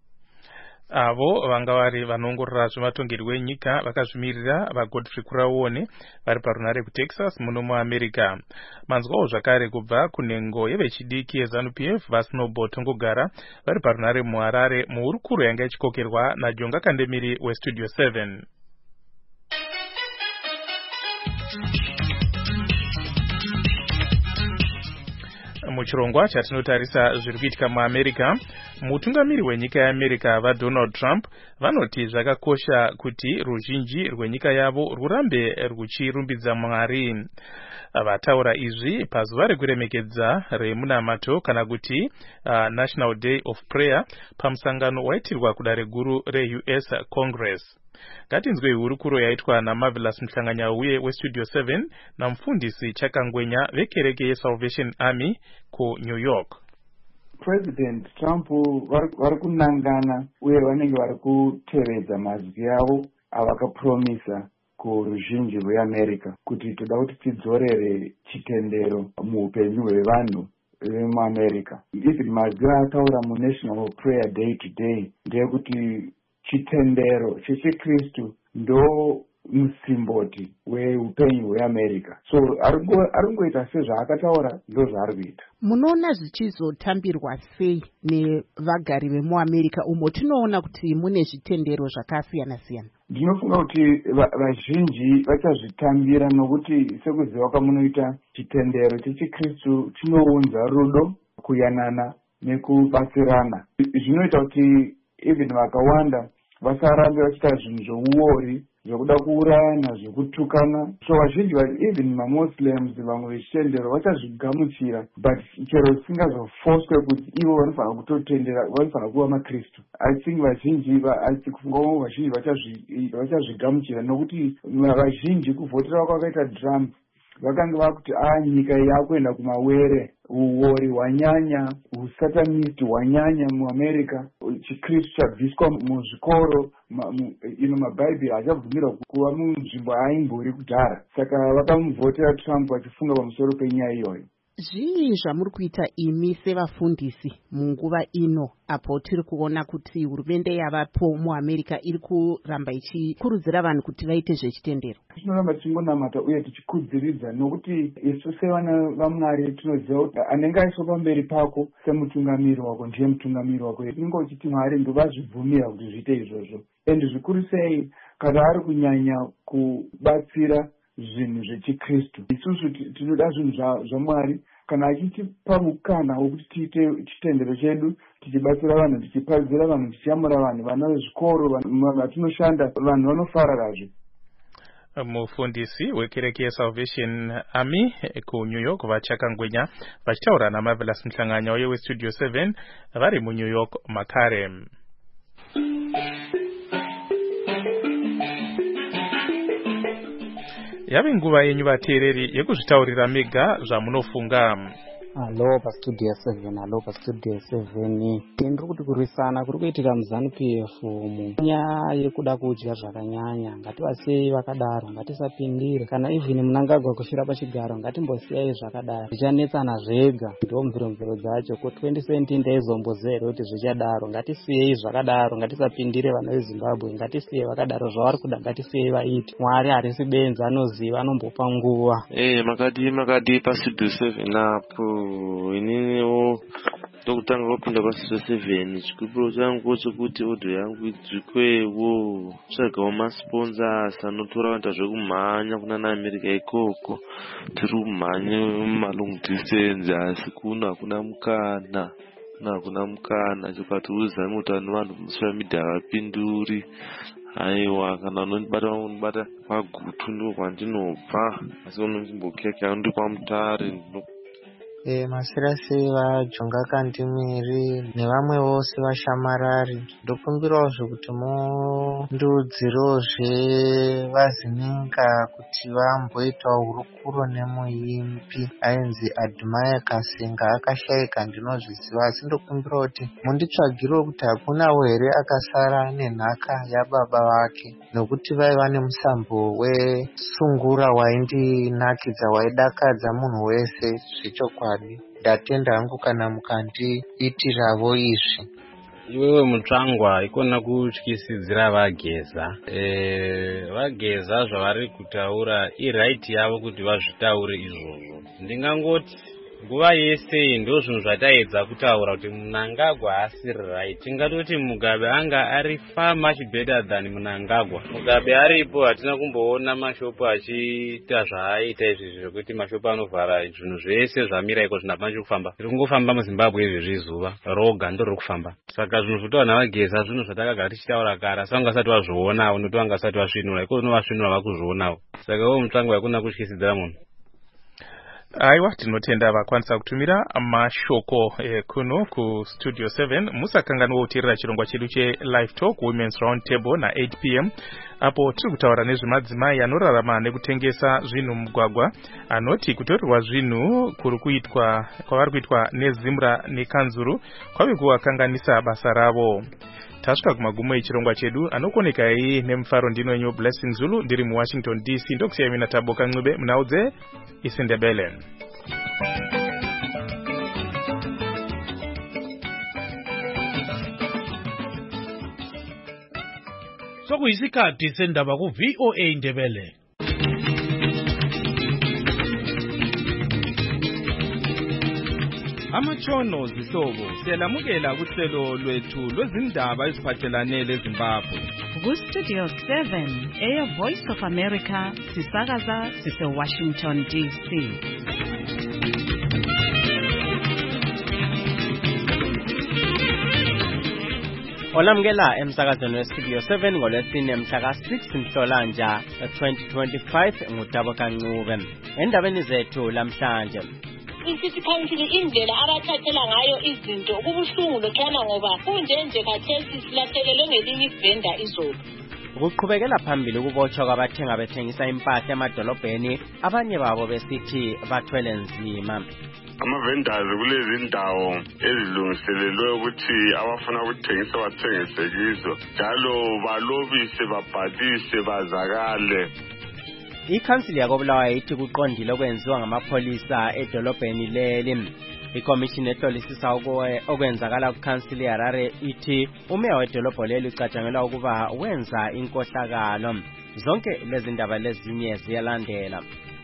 Avo vanga vari vanoongorora zvematongerwo enyika vakazvimirira vaGodfrey Kuraone vari parunare kuTexas muno muAmerica. Manzwawo zvakare kubva kunhengo yevechidiki yeZANUPF vaSnowball Tongogara vari parunare muHarare muhurukuro yanga ichikokerwa naJonga Kandemiri weStudio 7. Muchirongwa chatinotarisa zviri kuitika muAmerica, mutungamiri wenyika yeAmerica vaDonald Trump vanoti zvakakosha kuti ruzhinji rwenyika yavo rurambe ruchirumbidza Mwari. Vataura izvi pazuva rekuremekedza remunamato kana kuti National Day of Prayer pamusangano waitirwa kudare guru reUS Congress. Ngatinzwe hurukuro yaitwa naMarvelous Mhlanganyauye weStudio 7 namufundisi Chakangwenya vekereke yeSalvation Army kuNew York. President Trump vari kunangana uye vanenge vari kutevedza mazwi avo avakapromisa kuruzhinji rweAmerica kuti toda kuti tidzorere chitendero muupenyu hwevanhu vemuAmerica. Even mazwi ataura muNational Prayer Day today ndeyekuti chitendero chechiKristu ndo musimboti weupenyu hweamerica. So ari kungoita sezvaakataura ndo zvaari kuita. Munoona zvichizotambirwa sei nevagari vemuamerica umo tinoona kuti mune zvitendero zvakasiyana siyana? Ndinofunga kuti vazhinji vachazvitambira nokuti sekuziva kwamunoita chitendero chechikristu chinounza rudo, kuyanana nekubatsirana. Zvinoita kuti even vakawanda vasarambe vachiita zvinhu zvouori, zvokuda kuurayana, zvokutukana. So vazhinji even mamuslims vamwe vechitendero vachazvigamuchira, but chero zvisingazofoswe kuti ivo vanofanira kutotendera, vanofanira kuva makristu. I think vazhinji vachazvigamuchira nokuti vazhinji kuvhotera kwakaita Trump vakanga vakuti nyika yakuenda kumawere, uori hwanyanya, usatanist hwanyanya muamerica, chikristu chabviswa muzvikoro, mabhaibheri achabvumirwa kuva munzvimbo aimbori kudhara. Saka vakamuvhotera Trump vachifunga pamusoro penyaya iyoyo. Zvii zvamuri kuita imi sevafundisi munguva ino apo tiri kuona kuti hurumende yavapo muamerica iri kuramba ichikurudzira vanhu kuti vaite zvechitendero? Tinoramba tichingonamata uye tichikudziridza nokuti isu sevana vaMwari tinoziva kuti anenge aiswa pamberi pako semutungamiri wako ndiye mutungamiri wako. Tinenge uchiti Mwari ndovazvibvumira kuti zviite izvozvo. Ende zvikuru sei kana ari kunyanya kubatsira zvinhu zvechikristu. Isusu tinoda zvinhu zvaMwari, kana achitipa mukana wokuti tiite chitendero chedu, tichibatsira vanhu, tichipadzira vanhu, tichiyamura vanhu, vana vezvikoro, vatinoshanda, vanhu vanofararazve. Mufundisi wekereke yeSalvation Army kuNew York vachakangwenya vachitaura naMarvelous Mhlanganya uye weStudio 7 vari muNew York makare. Yave nguva yenyu vateereri yekuzvitaurira mega zvamunofunga. Hello paStudio 7, hello paStudio 7. Ndiri kuti kurwisana kuri kuitika muZANU-PF munyaya yekuda kudya zvakanyanya. Ngativasiyei vakadaro, ngatisapindire. Kana even Mnangagwa kushira pachigaro, ngatimbosiyai zvakadaro. Zvichanetsana zvega, ndo mviro dzacho. Ko 2017 ndaizombozera kuti zvichadaro. Ngatisiyei zvakadaro, ngatisapindire vana veZimbabwe. Ngatisiyei vakadaro zvavari kuda, ngatisiyei vaiti. Mwari harisi benzi, anoziva, anombopa nguva. Makadi paStudio 7 apo. Ininiwo ndokutanga kupinda paStudio 7. Chikupiro changu chekuti odho yangu idzikwewo, tsvagawo masponsors anotora vantu zvekumhanya kunana America ikoko. Tiri kumhanya mumalong distance asi hakuna mukana chikatiudza mutano vanhu musocial media havapinduri. Aiwa, kana unondibata pagutu ndiko kwandinobva, asi unonzimbokeka ndi kwamutare. Masirasi vaJonga Kandimiri nevamwe vose vashamarari, ndokumbirawo kuti mundudzirozve vazininga kuti vamboitawo hurukuro nemuimbi ainzi Admire Kasenga akashayika ndinozviziva, asi ndokumbira kuti munditsvagirewo kuti hakunawo here akasara nenhaka yababa vake, nokuti vaiva nemusambo wesungura waindinakidza waidakadza munhu wese zvechokwadi. Ndatenda hangu kana mukandiitiravo izvi. Iwewe mutsvangwa ikona kutyisidzira vageza. Vageza zvavari kutaura iraiti yavo kuti vazvitaure izvozvo. Ndingangoti nguva yese ndo zvinhu zvataedza kutaura kuti Mnangagwa haasi right. Tingatoti Mugabe anga ari far much better than Mnangagwa. Mugabe aripo hatina kumboona mashopu achiita zvaaita izvi zvokuti mashopu anovhara zvinhu zvese zvamira iko zvinapanje kufamba. Tiri kungofamba muZimbabwe izvezvi zuva roga ndoriri kufamba. Saka zvinhu zvotaura navageza zvinhu zvatakagara tichitaura kare, asi vangasati vazvionawo nokuti vangasati vasvinura. Iko unovasvinura vakuzvionawo. Saka iwo mutsvangwa hakuna kutyisidzira munhu. Aiwa, tinotenda vakwanisa kutumira mashoko kuno kuStudio 7. Musakanganwa kuteerera chirongwa chedu cheLive Talk Women's Round Table na 8 p.m. apo tiri kutaura nezvemadzimai anorarama nekutengesa zvinhu mugwagwa, anoti kutorerwa zvinhu kwavari kuitwa neZimra neKanzuru kwave kuvakanganisa basa ravo. Tasvika kumagumo echirongwa chedu, anokonekai nemufaro ndinonyu Blessing Zulu, ndiri muWashington DC. Ndokusiyai mina Taboka Ncube munaudze isiNdebele. sokuyisikhathi sendaba ku-VOA Indebele. Amatshono zihlobo siyalamukela kuhlelo lwethu lwezindaba eziphathelane leZimbabwe. Ku-Studio 7 Air Voice of America sisakaza sise-Washington DC. Olamukela emsakazweni weStudio 7 ngolwesine mhla ka-6 Nhlolanja 2025 nguDabo Kancube. Endabeni zethu lamhlanje, iCity Council indlela abathathela ngayo izinto kubuhlungu lokhana ngoba kunjenje khathesi silahlekelwe ngelinye ivenda izolo. ukuqhubekela phambili ukubotshwa kwabathenga bethengisa impahla emadolobheni, abanye babo besithi bathwele nzima. Ama-vendors kulezi ndawo ezilungiselelwe ukuthi abafuna ukuthengisa bathengise kizo, njalo balobise, babhalise, bazakale. Ikhansili yakoBulawayo ithi kuqondile okwenziwa ngamapholisa edolobheni leli. Ikomishini ehlolisisa okwenzakala kukhansili yaHarare ithi umeya wedolobho leli ucatshangelwa ukuba wenza inkohlakalo. Zonke lezi ndaba lezinye ziyalandela.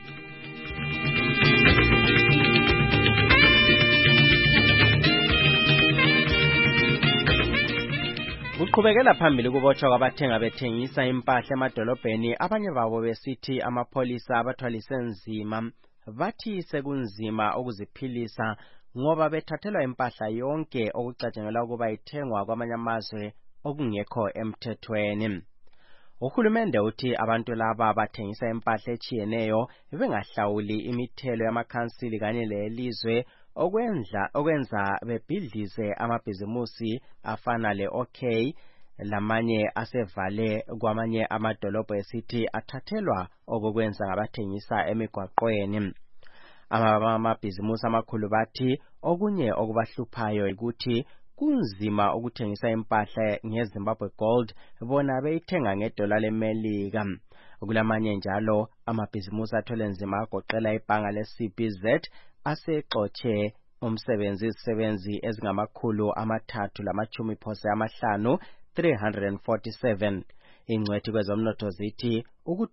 Uqhubekela phambili ukubotshwa kwabathenga bethengisa impahla emadolobheni, abanye babo besithi amapholisa abathwalise nzima. Bathi sekunzima ukuziphilisa ngoba bethathelwa impahla yonke okucatshangelwa ukuba ithengwa kwamanye amazwe okungekho emthethweni. Uhulumende uthi abantu laba bathengisa impahla echiyeneyo bengahlawuli imithelo yamakhansili kanye lelizwe, okwenza bebhidlize amabhizimusi afana le-OK lamanye asevale kwamanye amadolobho esithi athathelwa okwenza ngabathengisa emigwaqweni. Amabhizimusi amakhulu bathi okunye okubahluphayo ukuthi kunzima ukuthengisa impahla ngeZimbabwe Gold bona beyithenga ngedola leMelika. Kulamanye njalo amabhizimusi athwele nzima agoqela ibhanga le-CBZ asexotshe izisebenzi ezingama350 347. Ingcwethi kwezomnotho zithi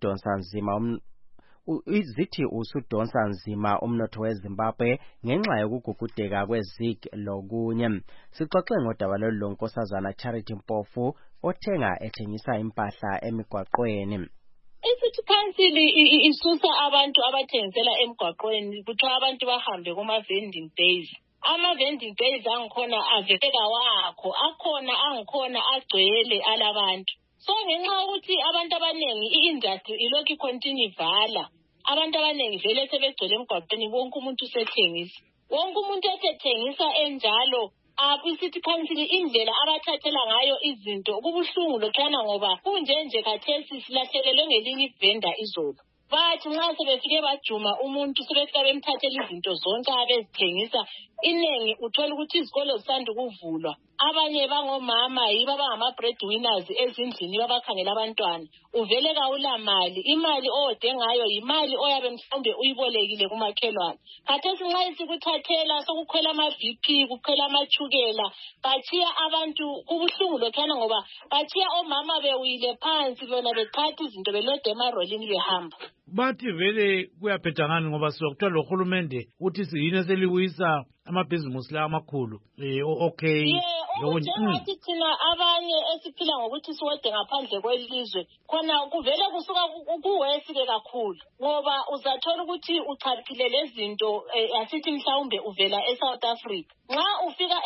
usudonsa nzima umnotho weZimbabwe ngenxa yokugugudeka kweZig lokunye. Sixoxe ngodaba lolu lonkosazana Charity Mpofu ethengisa impahla emigwaqweni. iCity Council isusa abantu abathengisela emgwaqweni kuthiwa abantu bahambe kuma-vending days. Ama-vending days angikhona aveka wakho, akhona angikhona agcwele alabantu. So ngenxa yokuthi abantu abanengi i-industry ilokhu icontinue ivala, abantu abanengi vele sebegcwele emgwaqweni, wonke umuntu usethengisa. Wonke umuntu esethengisa enjalo, iCity Council indlela abathathela ngayo izinto kubuhlungu lokhana ngoba kunjenje khathesi silahlekelwe ngelinye ivenda izolo. Bathi nxa sebefike bajuma umuntu sebefika bemthathela izinto zonke abezithengisa, inengi uthola ukuthi izikolo zisanda ukuvulwa. Abanye bangomama yibo abangama-breadwinners ezindlini babakhangela abantwana. Uvele kawula mali, imali ode ngayo yimali oyabe mhlawumbe uyibolekile kumakhelwane. Khathesi nxa isikuthathela sokukhwela ama-BP, kukhwela amachukela, batshiya abantu kubuhlungu lokhana ngoba batshiya omama bewile phansi bona bethatha izinto belode emarolini behamba. Bathi vele kuyaphetha ngani ngoba sizokutholalohulumende uthi yini eselibuyisa amabhizimusi la amakhulu okay. Njengathi thina abanye esiphila ngokuthi siwede ngaphandle kwelizwe khona kuvele kusuka kuwesi-ke kakhulu ngoba uzathola ukuthi uchaphile lezinto asithi mhlawumbe uvela eSouth Africa. Nxa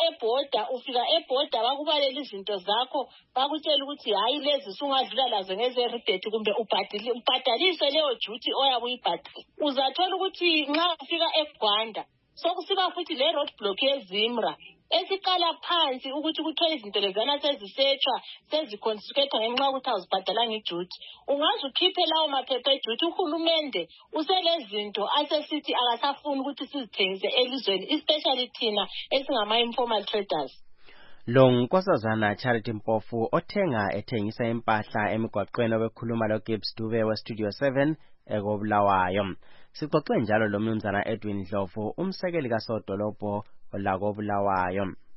ufika ebhoda bakubalela izinto zakho, bakutshela ukuthi hayi lezi sungadlula lazo ngeze-rebate kumbe ubhadalise leyo duty oyabe uyibhadile. Uzathola ukuthi nxa ufika eGwanda sokusiba futhi le road block yeZimra esiqala phansi ukuthi kuthole izinto lezana sezisetshwa seziconfiscatwa ngenxa yokuthi awuzibhadalanga iduty. Ungaze ukhiphe lawo maphepha eduty, uhulumende uselezinto asesithi akasafuni ukuthi sizithengise elizweni, especially thina esingama-informal traders. Lo nkosazana Charity Mpofu ethengisa impahla emigwaqweni obekhuluma loGibbs Dube weStudio 7 ekoBulawayo. Sixoxe njalo lo mnumzana Edwin Dlovu, umsekeli kasodolobho lakoBulawayo.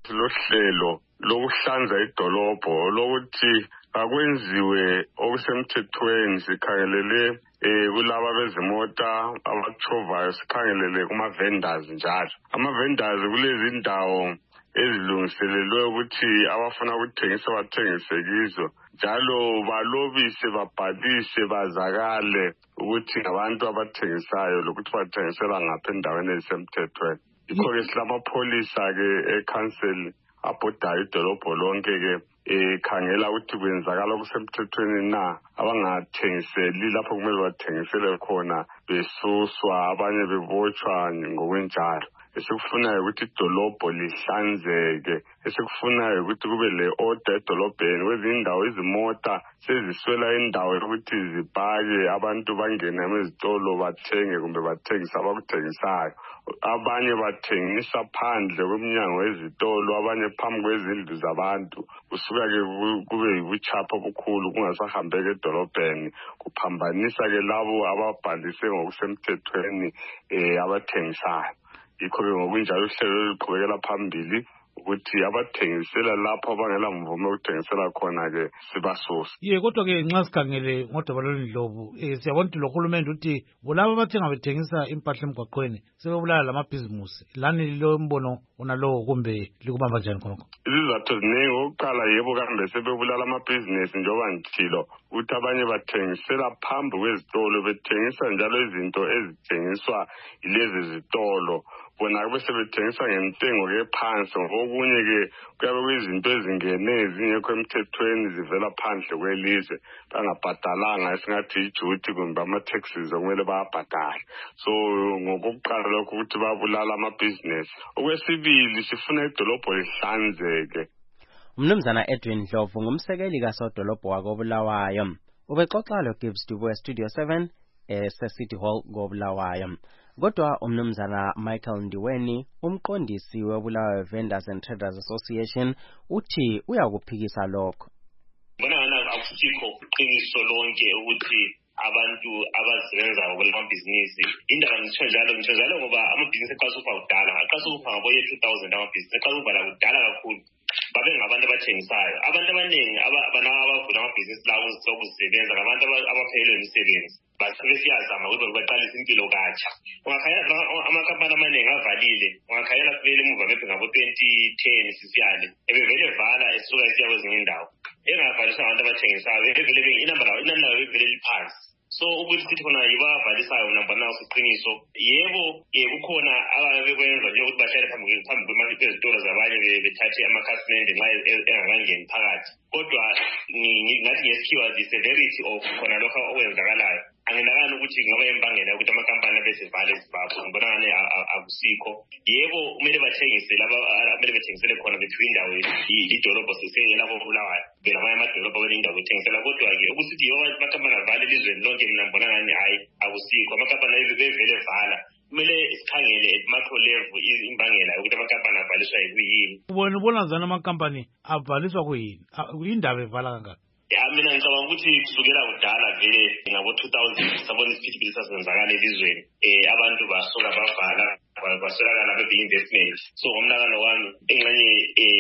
lohlelo lokuhlanza idolobho lokuthi akwenziwe okusemthethweni sikhangelele kulaba bezimota abachovayo sikhangelele kuma-vendors njalo. Ama-vendors kulezi ndawo ezilungiselelwe ukuthi abafuna ukuthengisa bathengise kizo njalo balobise babhalise bazakale ukuthi ngabantu abathengisayo lokuthi bathengisela ngapha endaweni ezisemthethweni. Yikho-ke silamapholisa-ke ekhanseli abhodayo idolobho lonke-ke ekhangela ukuthi kwenzakala okusemthethweni na, abangathengiseli lapho kumele bathengisele khona besuswa abanye bebotshwa ngokwenjalo. Esikufunayo ukuthi idolobho lihlanzeke, esikufunayo ukuthi kube le-order edolobheni. Kwezinye indawo izimota seziswela indawo yokuthi zipake abantu bangene ezitolo bathenge kumbe bathengise abakuthengisayo. Abanye bathengisa phandle kwemnyango wezitolo, abanye phambi kwezindlu zabantu. Kusuka-ke kube yibuchapha obukhulu kungasahambeki edolobheni, kuphambanisa-ke labo ababhalise ngokusemthethweni abathengisayo. Yikho-ke ngokunjalo uhlelo luqhubekela phambili ukuthi abathengisela lapho abangela mvume ukuthengisela khona-ke sibasuse. Kodwa-ke nxa sikhangele ngodaba lwendlovu siyabona ukuthi lohulumende uthi kulabo abathenga bethengisa impahla emgwaqweni sebebulala lamabhizimusi. Lani lo mbono unalowo kumbe likubamba njani khonokho? Izizathu ziningi. Okokuqala yebo kambe sebebulala amabhizinesi njengoba ngithilo ukuthi abanye bathengisela phambi kwezitolo, bethengisa njalo izinto ezithengiswa yilezi zitolo. Bona kube sebethengisa ngentengo-ke phansi, ngokunye-ke kuyabe kuyizinto ezingene ezingekho emthethweni zivela phandle kwelizwe bangabhadalanga esingathi ijuti kumbe ama-taxes okumele bayabhadala. So ngokokuqala lokho ukuthi babulala amabhizinesi. Okwesibili sifuna idolobho lihlanzeke. Umnumzana Edwin Ndlovu ngumsekeli kasodolobho wakoBulawayo. Ubexoxa lo-Gibbs Dubu eStudio 7 eSecity Hall koBulawayo. Kodwa umnumzana Michael Ndiweni, umqondisi weBulawayo Vendors and Traders Association, uthi uyakuphikisa lokho. Bona akusikho iqiniso lonke ukuthi abantu abasebenza ngokwamabhizinisi indaba ngitsho njalo ngoba amabhizinisi aqasuka kudala, aqasuka ngabo ye 2000 amabhizinisi aqasuka kudala kakhulu. Babe ngabantu abathengisayo. Abantu abaningi abavula amabhizinisi lawo sokusebenza ngabantu abaphelelwe imisebenzi. Basebesiyazama ukuthi baqalise impilo katsha. Ungakhayela amakampani amaningi avalile, ungakhayela sibele emuva mephi ngabo 2010 sisiyale ebevele vala esuka esiya kwezinye indawo engavaliswa abantu abathengisayo evele inani lawo evele liphansi. So ukuthi sithi khona yibavalisayo namba nawo siqiniso. Yebo kukhona ababekwenza nje ukuthi bahlale phambi kwezitolo zabanye bethathe amakhasimende nxa engakangeni phakathi. Kodwa ngathi ngesikhiwa the severity of khona lokho okwenzakalayo anginakani ukuthi ngaba imbangela ukuthi amakampani abesivale izibapho. Ngibona ngane akusikho. Yebo kumele bathengise laba abamele bethengisele khona bethu indawo idolobho seseyela koBulawayo belamanye amadolobho belindawo bethengisela. Kodwa-ke ukusithi yibo amakampani avale elizweni lonke mina ngibona ngani hayi akusikho. Amakampani bevele vala. Kumele sikhangele at macro level imbangela yokuthi amakampani avaliswa yikuyini. Ubona njani amakampani avaliswa kuyini? Indaba evala kangaka? Mina ngicabanga ukuthi kusukela kudala vele ngabo 2000 sabona isiphithiphithi sasenzakala elizweni. Abantu basuka bavala baswelakala be-investment. So ngomnakano wami engxenye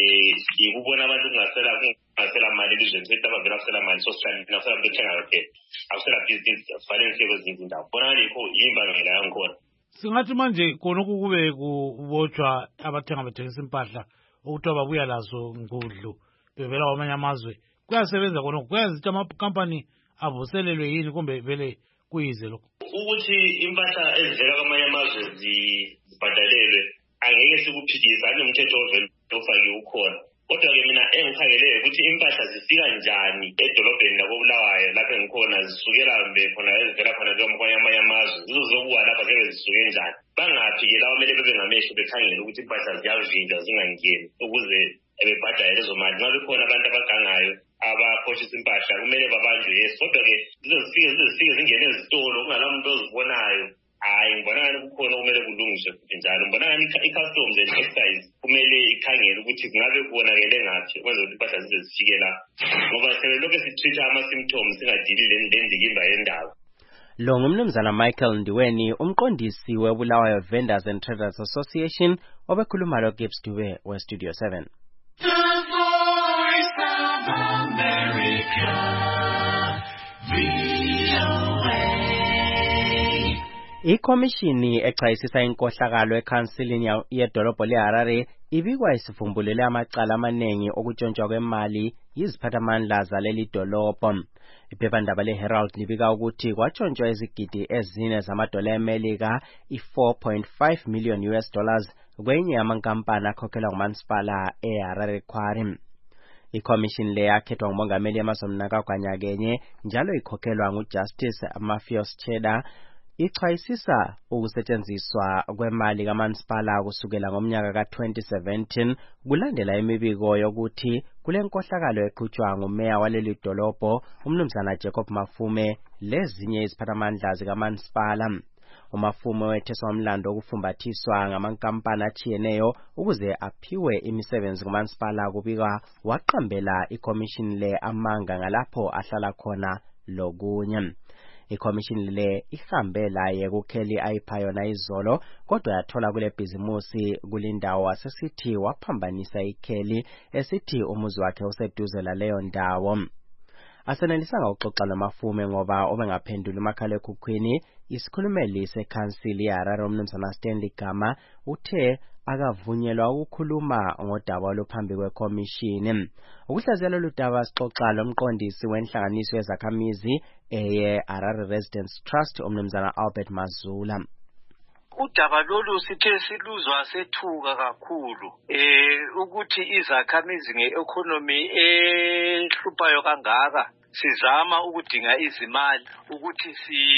yikubona abantu kungasela mali elizweni sethi abavela kusela mali sosihlala kusela muntu ethengayo phela akusela business finance kwezinye izindawo. Bona ngikho yimbangela yankhona. Singathi manje khonokho kube kubotshwa abathenga bethengisa impahla ukuthi babuya lazo ngudlu bevela kwamanye amazwe. Kuyasebenza khonokho, kuyazithi amakampani avuselelwe yini kumbe vele kuyize lokho? Ukuthi impahla ezivela kwamanye amazwe zibhadalelwe angeke sikuphikisa, anomthetho ovela ofakiwe ukhona. Kodwa-ke mina engikhangelele ukuthi impahla zifika njani edolobheni lakoBulawayo lapho engikhona zisukela mbe khona ezivela khona kwamanye amazwe zizokuwa lapha vele zisuke njani. Bangaphi-ke laba kumele bebe ngamehlo bekhangele ukuthi impahla ziyavinjwa zingangeni ukuze bebhadale lezo mali. Nxa bekhona abantu abagangayo abaphoshisa impahla kumele babanjwe yes. Kodwa-ke zizofike zingene ezitolo kungala muntu ozibonayo. Hayi ngibona ngani kukhona okumele kulungiswe futhi njalo. Ngibona ngani i-customs and excise kumele ikhangele ukuthi kungabe kubonakele ngaphi ukwenzela ukuthi impahla zize zifike la. Ngoba sebelokhu sitreat ama-symptoms singadili le ndikimba yendaba. Lo ngumnumzana Michael Ndiweni, umqondisi weBulawayo Vendors and Traders Association, obekhuluma lo Gibbs Dube weStudio 7. The Voice of America, VOA. Ikhomishini echayisisa inkohlakalo ekhansilini yedolobho leHarare ibikwa isivumbulele amacala amaningi okutshontshwa kwemali yiziphathamandla zaleli dolobho. Iphephandaba leHerald libika ukuthi kwatshontshwa izigidi ezine zamadola eMelika, i$4.5 million US dollars, kwenye yamankampani akhokhelwa ngumasipala eHarare Quarry. Ikhomishini le yakhethwa ngumongameli Emmerson Mnangagwa nyakenye njalo ikhokhelwa nguJustice Mathios Cheda. Ichayisisa ukusetshenziswa kwemali kamasipala kusukela ngomnyaka ka-2017 kulandela imibiko yokuthi kule nkohlakalo eqhutshwa ngumeya waleli dolobho umnumzana Jacob Mafume lezinye iziphathamandla zikamasipala. uMafume wetheswa umlando okufumbathiswa ngamankampani achiyeneyo ukuze aphiwe imisebenzi kumasipala kubika waqambela ikhomishini le amanga ngalapho ahlala khona lokunye. Ikhomishini le ihambe laye kuKelly ayipha izolo kodwa yathola kule bhizimusi kulindawo wasesithi waphambanisa iKelly esithi umuzi wakhe useduze laleyo ndawo. Asenelisanga ukuxoxa noMafume ngoba obengaphendula umakhalekhukhwini. Isikhulumeli sekhansili yeHarare umnumzana Stanley Gama uthe akavunyelwa ukukhuluma ngodaba oluphambi kwekhomishini. Ukuhlaziya lolu daba sixoxa lomqondisi wenhlanganiso yezakhamizi eyeHarare Residents Trust umnumzana Albert Mazula. Udaba lolu sithe siluzwa sethuka kakhulu ukuthi izakhamizi ngeeconomy ehluphayo kangaka sizama ukudinga izimali ukuthi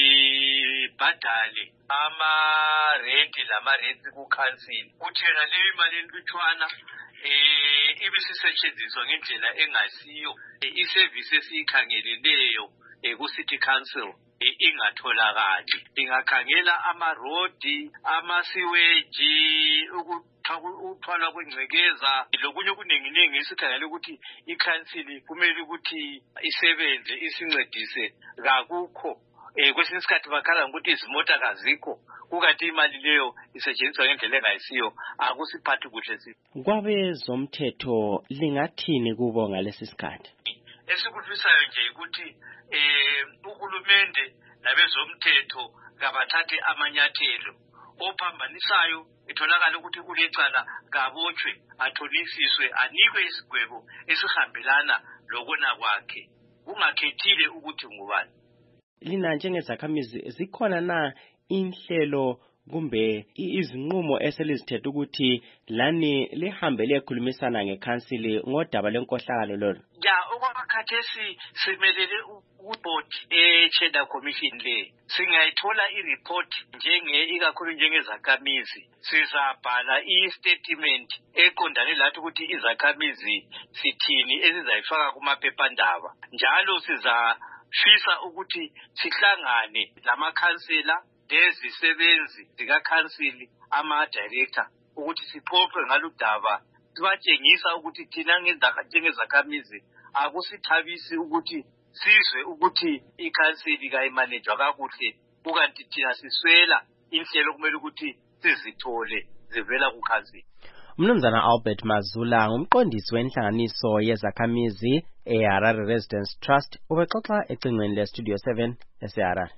sibhadale ama-renti lama-rents kukhansili. Uthena leyo imali enlutshwana ibisisetshenziswa ngendlela engasiyo. Isevisi esiyikhangeleleyo ku-City Council ingatholakali. Ingakhangela amarodi, amasiweji, ukuthwala kwengcekeza lokunye okuningi esikhangela ukuthi ikhansili kumele ukuthi isebenze isincedise kakukho. Kwesinye isikhathi bakhala ngokuthi izimota kazikho kukanti imali leyo isetshenziswa ngendlela engayisiyo akusiphathi kuhle sithi. Kwabezomthetho lingathini kubo ngalesi sikhathi? Esikufisayo nje ukuthi uhulumende nabezomthetho kabathathe amanyathelo ophambanisayo itholakala ukuthi kulecala kabotshwe athonisiswe anikwe isigwebo esihambelana lokona kwakhe kungakhethile ukuthi ngubani. Lina njengezakhamizi zikhona na inhlelo kumbe izinqumo eselizithethe ukuthi lani lihambe liyekhulumisana ngekhansili ngodaba lenkohlakalo lolo? Ya okwakhathesi simelele uboard e-Cheddar Commission le singayithola i-report ikakhulu njengezakhamizi sizabhala i-statement eqondane lathi ukuthi izakhamizi sithini esizayifaka kumaphephandaba njalo sizafisa ukuthi sihlangane lamakhansela lezisebenzi zikakhansili ama-director ukuthi sixoxe ngaludaba sibatshengisa ukuthi thina njengezakhamizi akusithabisi ukuthi sizwe ukuthi ikhansili kayimanejwa kakuhle kukanti thina siswela inhlelo kumele ukuthi sizithole zivela kukhansili. Umnumzana Albert Mazula ngumqondisi wenhlanganiso yezakhamizi eHarare Residents Trust ubexoxa ecingweni leStudio 7 eseHarare.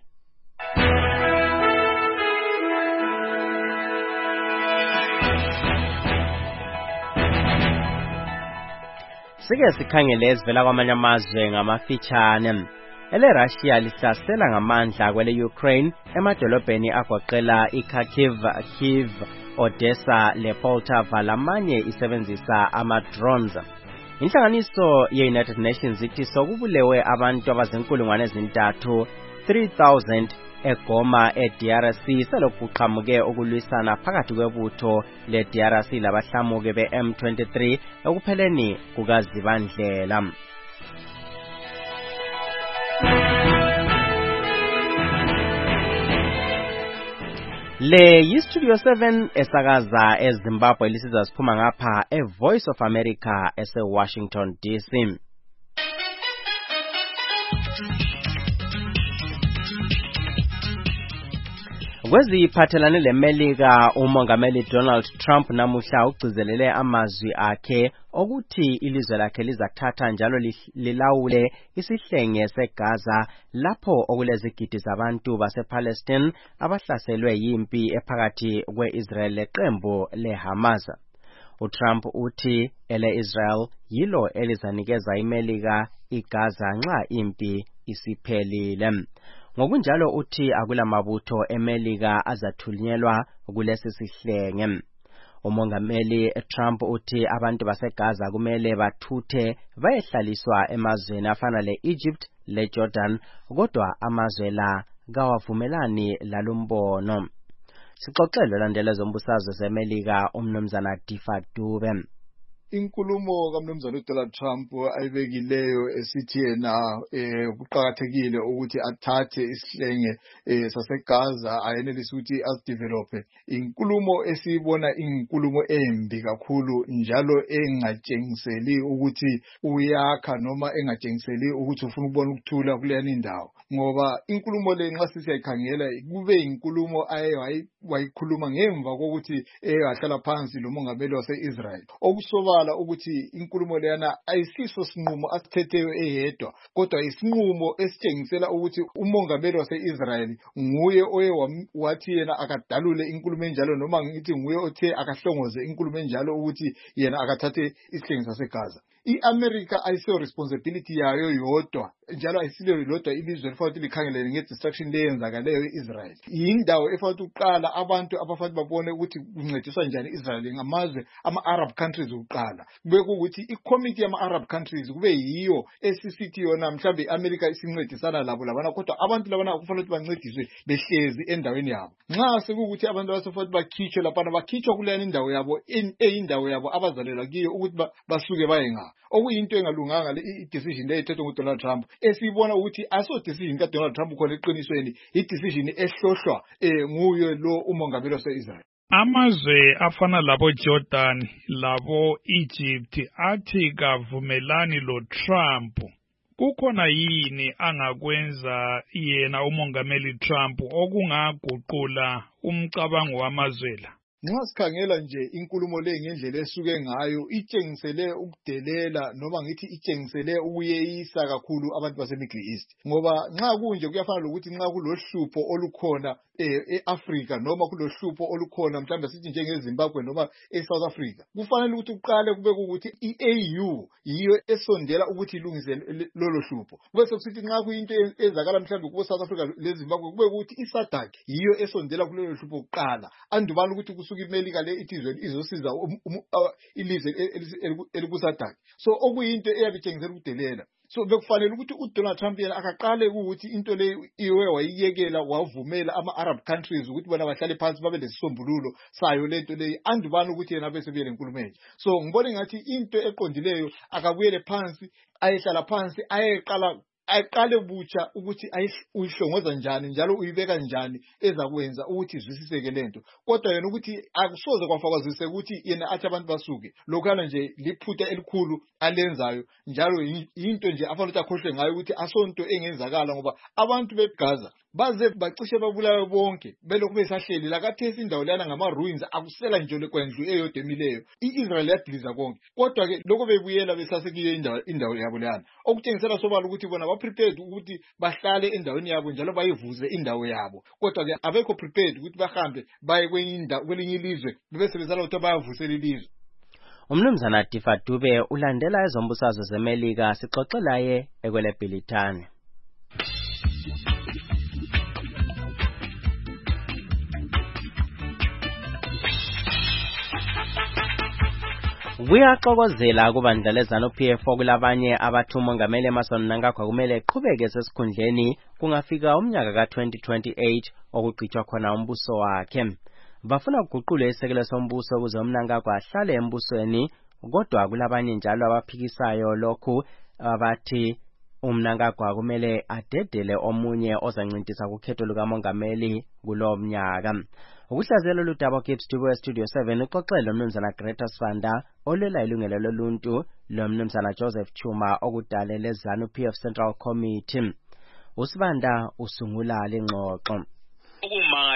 Sike sikhangele ezivela kwamanye amazwe ngamafitshane. EleRussia lihlasela ngamandla kwele Ukraine emadolobheni agoqela iKharkiv, Kyiv, Odessa, lePoltava lamanye isebenzisa ama-drones. Inhlanganiso ye-United Nations ithi sokubulewe abantu abazinkulungwane ezintathu 3,000 eGoma eDRC selokuqhamuke ukulwisana phakathi kwebutho leDRC labahlamuki be-M23 ekupheleni kukaZibandlela. Le yiStudio 7 esakaza eZimbabwe lisiza siphuma ngapha eVoice of America eseWashington DC. Kweziphathelane leMelika, umongameli Donald Trump namuhla ugcizelele amazwi akhe okuthi ilizwe lakhe lizathatha njalo lilawule isihlenge seGaza lapho okulezigidi zabantu basePalestine abahlaselwe yimpi ephakathi kwe-Israel leqembu leHamas. uTrump uthi ele-Israel yilo elizanikeza iMelika iGaza nxa impi isiphelile. Ngokunjalo uthi akulamabutho eMelika azathunyelwa kulesi sihlenge. Umongameli Trump uthi abantu baseGaza kumele bathuthe bayehlaliswa emazweni afana le-Egypt le-Jordan, kodwa amazwe la kawavumelani lalumbono. Sixoxele landela zombusazwe zeMelika umnumzana Tifa Dube. Inkulumo kaMnumzana uDonald Trump ayibekileyo esithi yena kuqhakathekile ukuthi athathe isihlenge saseGaza ayenelise ukuthi asidevelope. Inkulumo esibona inkulumo embi kakhulu njalo engatshengiseli ukuthi uyakha noma engatshengiseli ukuthi ufuna ukubona ukuthula kuleyani indawo. Ngoba inkulumo le nxa siyayikhangela kube inkulumo wayikhuluma ngemva kokuthi ahlala phansi lo mongameli wase-Israel. Okusobala ukuthi inkulumo leyana ayisiso sinqumo asithetheyo eyedwa, kodwa isinqumo esitshengisela ukuthi umongameli wase-Israel nguye oye wathi yena akadalule inkulumo enjalo, noma ngithi nguye othe akahlongoze inkulumo enjalo ukuthi yena akathathe isihlenge saseGaza. I-America ayisiyo responsibility yayo yodwa, njalo ayisilo lodwa ilizwe elifanele likhangelele ngedestruction leyenzakaleyo e-Israel. Yindawo efanele uqala abantu abafanele babone ukuthi kuncediswa njani Israel ngamazwe ama-Arab countries uqala. Kube ukuthi i-committee yama-Arab countries kube yiyo esisithi yona mhlambe i-America isincedisana labo labana, kodwa abantu labana kufanele ukuthi bancediswe behlezi endaweni yabo. Nxa sekukuthi abantu abafanele bakhitshwe lapha bakhitshwa kuleyani indawo yabo eyindawo yabo abazalela kiyo ukuthi basuke bayenga. Okuyinto engalunganga i-decision le ethethwe nguDonald Trump, esibona ukuthi aso decision kaDonald Trump khona eqinisweni, i-decision ehlohlwa nguye lo umongameli wase-Israel. Amazwe afana labo Jordan labo Egypt athi kavumelani lo Trump. Kukhona yini angakwenza yena umongameli Trump okungaguqula umcabango wamazwe la? Nxa sikhangela nje inkulumo le ngendlela esuke ngayo itshengisele ukudelela noma ngithi itshengisele ukuyeyisa kakhulu abantu base-Middle East. Ngoba nxa kunje kuyafana lokuthi nxa kulohlupho olukhona e-Africa noma kulohlupho olukhona mhlawumbe sithi njengeZimbabwe noma eSouth Africa, kufanele ukuthi uqale kube ukuthi i-AU yiyo esondela ukuthi ilungise lolo hlupho. Kube sokusithi nxa kuyinto ezakala mhlawumbe kubo South Africa leZimbabwe kube ukuthi iSADC yiyo esondela kulelo hlupho kuqala, andubani ukuthi kusuka iMelika le itizwe izosiza ilizwe elikuSADC. So okuyinto eyabitshengisela ukudelela. So bekufanele ukuthi uDonald Trump yena akaqale ukuthi into le iwe wayiyekela wavumela ama-Arab countries ukuthi bona bahlale phansi babe lesisombululo sayo lento le, andubani ukuthi yena bese buyele enkulumeni. So ngibona ngathi into eqondileyo akabuyele phansi, ayehlala phansi, aqale butsha ukuthi uyihlongoza njani njalo uyibeka njani ezakwenza ukuthi izwisiseke lento. Kodwa yena ukuthi akusoze kwafakazise ukuthi yena athi abantu basuke, lokhana nje liphutha elikhulu alenzayo, njalo into nje afanele ukuthi akhohlwe ngayo ukuthi asonto engenzakala, ngoba abantu beGaza baze bacishe babulawe bonke belokhu besahleli lakathesi indawo lana ngama-ruins, akusela nje kwendlu eyodwa emileyo. I-Israel yadiliza konke, kodwa ke lokho bebuyela besasekiyo indawo yabo lana, okutshengisela sobala ukuthi bona ba-prepared ukuthi bahlale endaweni yabo njalo bayivuze indawo yabo, kodwa ke abekho prepared ukuthi bahambe baye kwelinye ilizwe bese bezala ukuthi bayavusela ilizwe. Umnumzana Tifa Dube ulandela ezombusazwe zeMelika, sixoxela ye ekweleBhilitane. Kuyaxokozela kubandlalezana uPF kulabanye abathi umongameli Emmerson Mnangagwa kumele eqhubeke sesikhundleni kungafika umnyaka ka-2028 okugqitshwa khona umbuso wakhe. Bafuna ukuguqula isekelo sombuso ukuze uMnangagwa ahlale embusweni, kodwa kulabanye njalo abaphikisayo lokhu abathi uMnangagwa kumele adedele omunye ozancintisa kukhetho lukamongameli kulo mnyaka. Ukuhlazela ludaba Gibbs Dube Studio 7 uxoxele umnumzana Greta Sfanda olwela ilungelo loluntu lomnumzana Joseph Chuma okudalela ZANU-PF Central Committee. uSibanda usungula lengxoxo. Ukumangala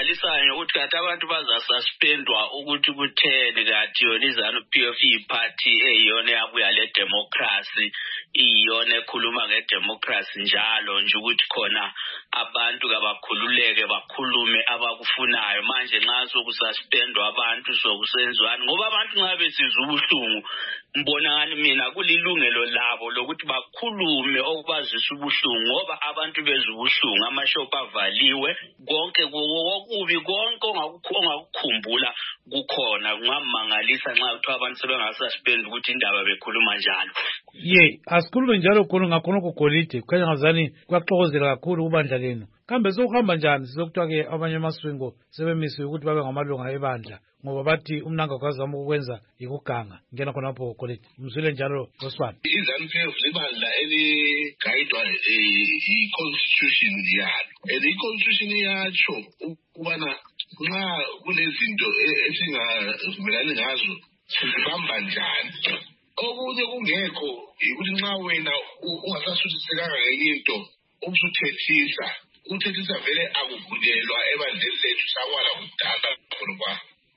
okumangalisayo ukuthi kade abantu bazasuspendwa ukuthi kutheni kade yona iZANU-PF iyiphathi eyiyona yabuya le democracy iyona ekhuluma ngedemocracy njalo nje ukuthi khona abantu kabakhululeke bakhulume abakufunayo manje nxa sokususpendwa abantu sokusenziwani ngoba abantu nxa besizwa ubuhlungu ngibona ngani mina kulilungelo labo lokuthi bakhulume okubazisa ubuhlungu ngoba abantu bezwa ubuhlungu amashop avaliwe konke kokubi konke ongakukhumbula kukhona kungamangalisa nxa kuthiwa abantu sebengasasuspend ukuthi indaba bekhuluma njalo asikhulume njalo khona ngakhona kugolide kukhanya ngazani kuyaxokozela kakhulu kubandla lenu kambe sokuhamba njani sizokuthiwa-ke abanye amaswingo sebemisiwe ukuthi babe ngamalunga ebandla ngoba bathi umnanga kwazama ukwenza ikuganga ngena khonapho golide mzwile njalo Rosman iZANU-PF libandla eligayidwa i-constitution yalo and i-constitution yatsho ukubana nxa kunezinto esingavumelani ngazo sizibamba njani okunye kungekho ukuthi nxa wena ungasasuthisekanga ngenye into ubusuthethisa ukuthethisa vele akuvunyelwa ebandleni lethu sakwala kudala ngoba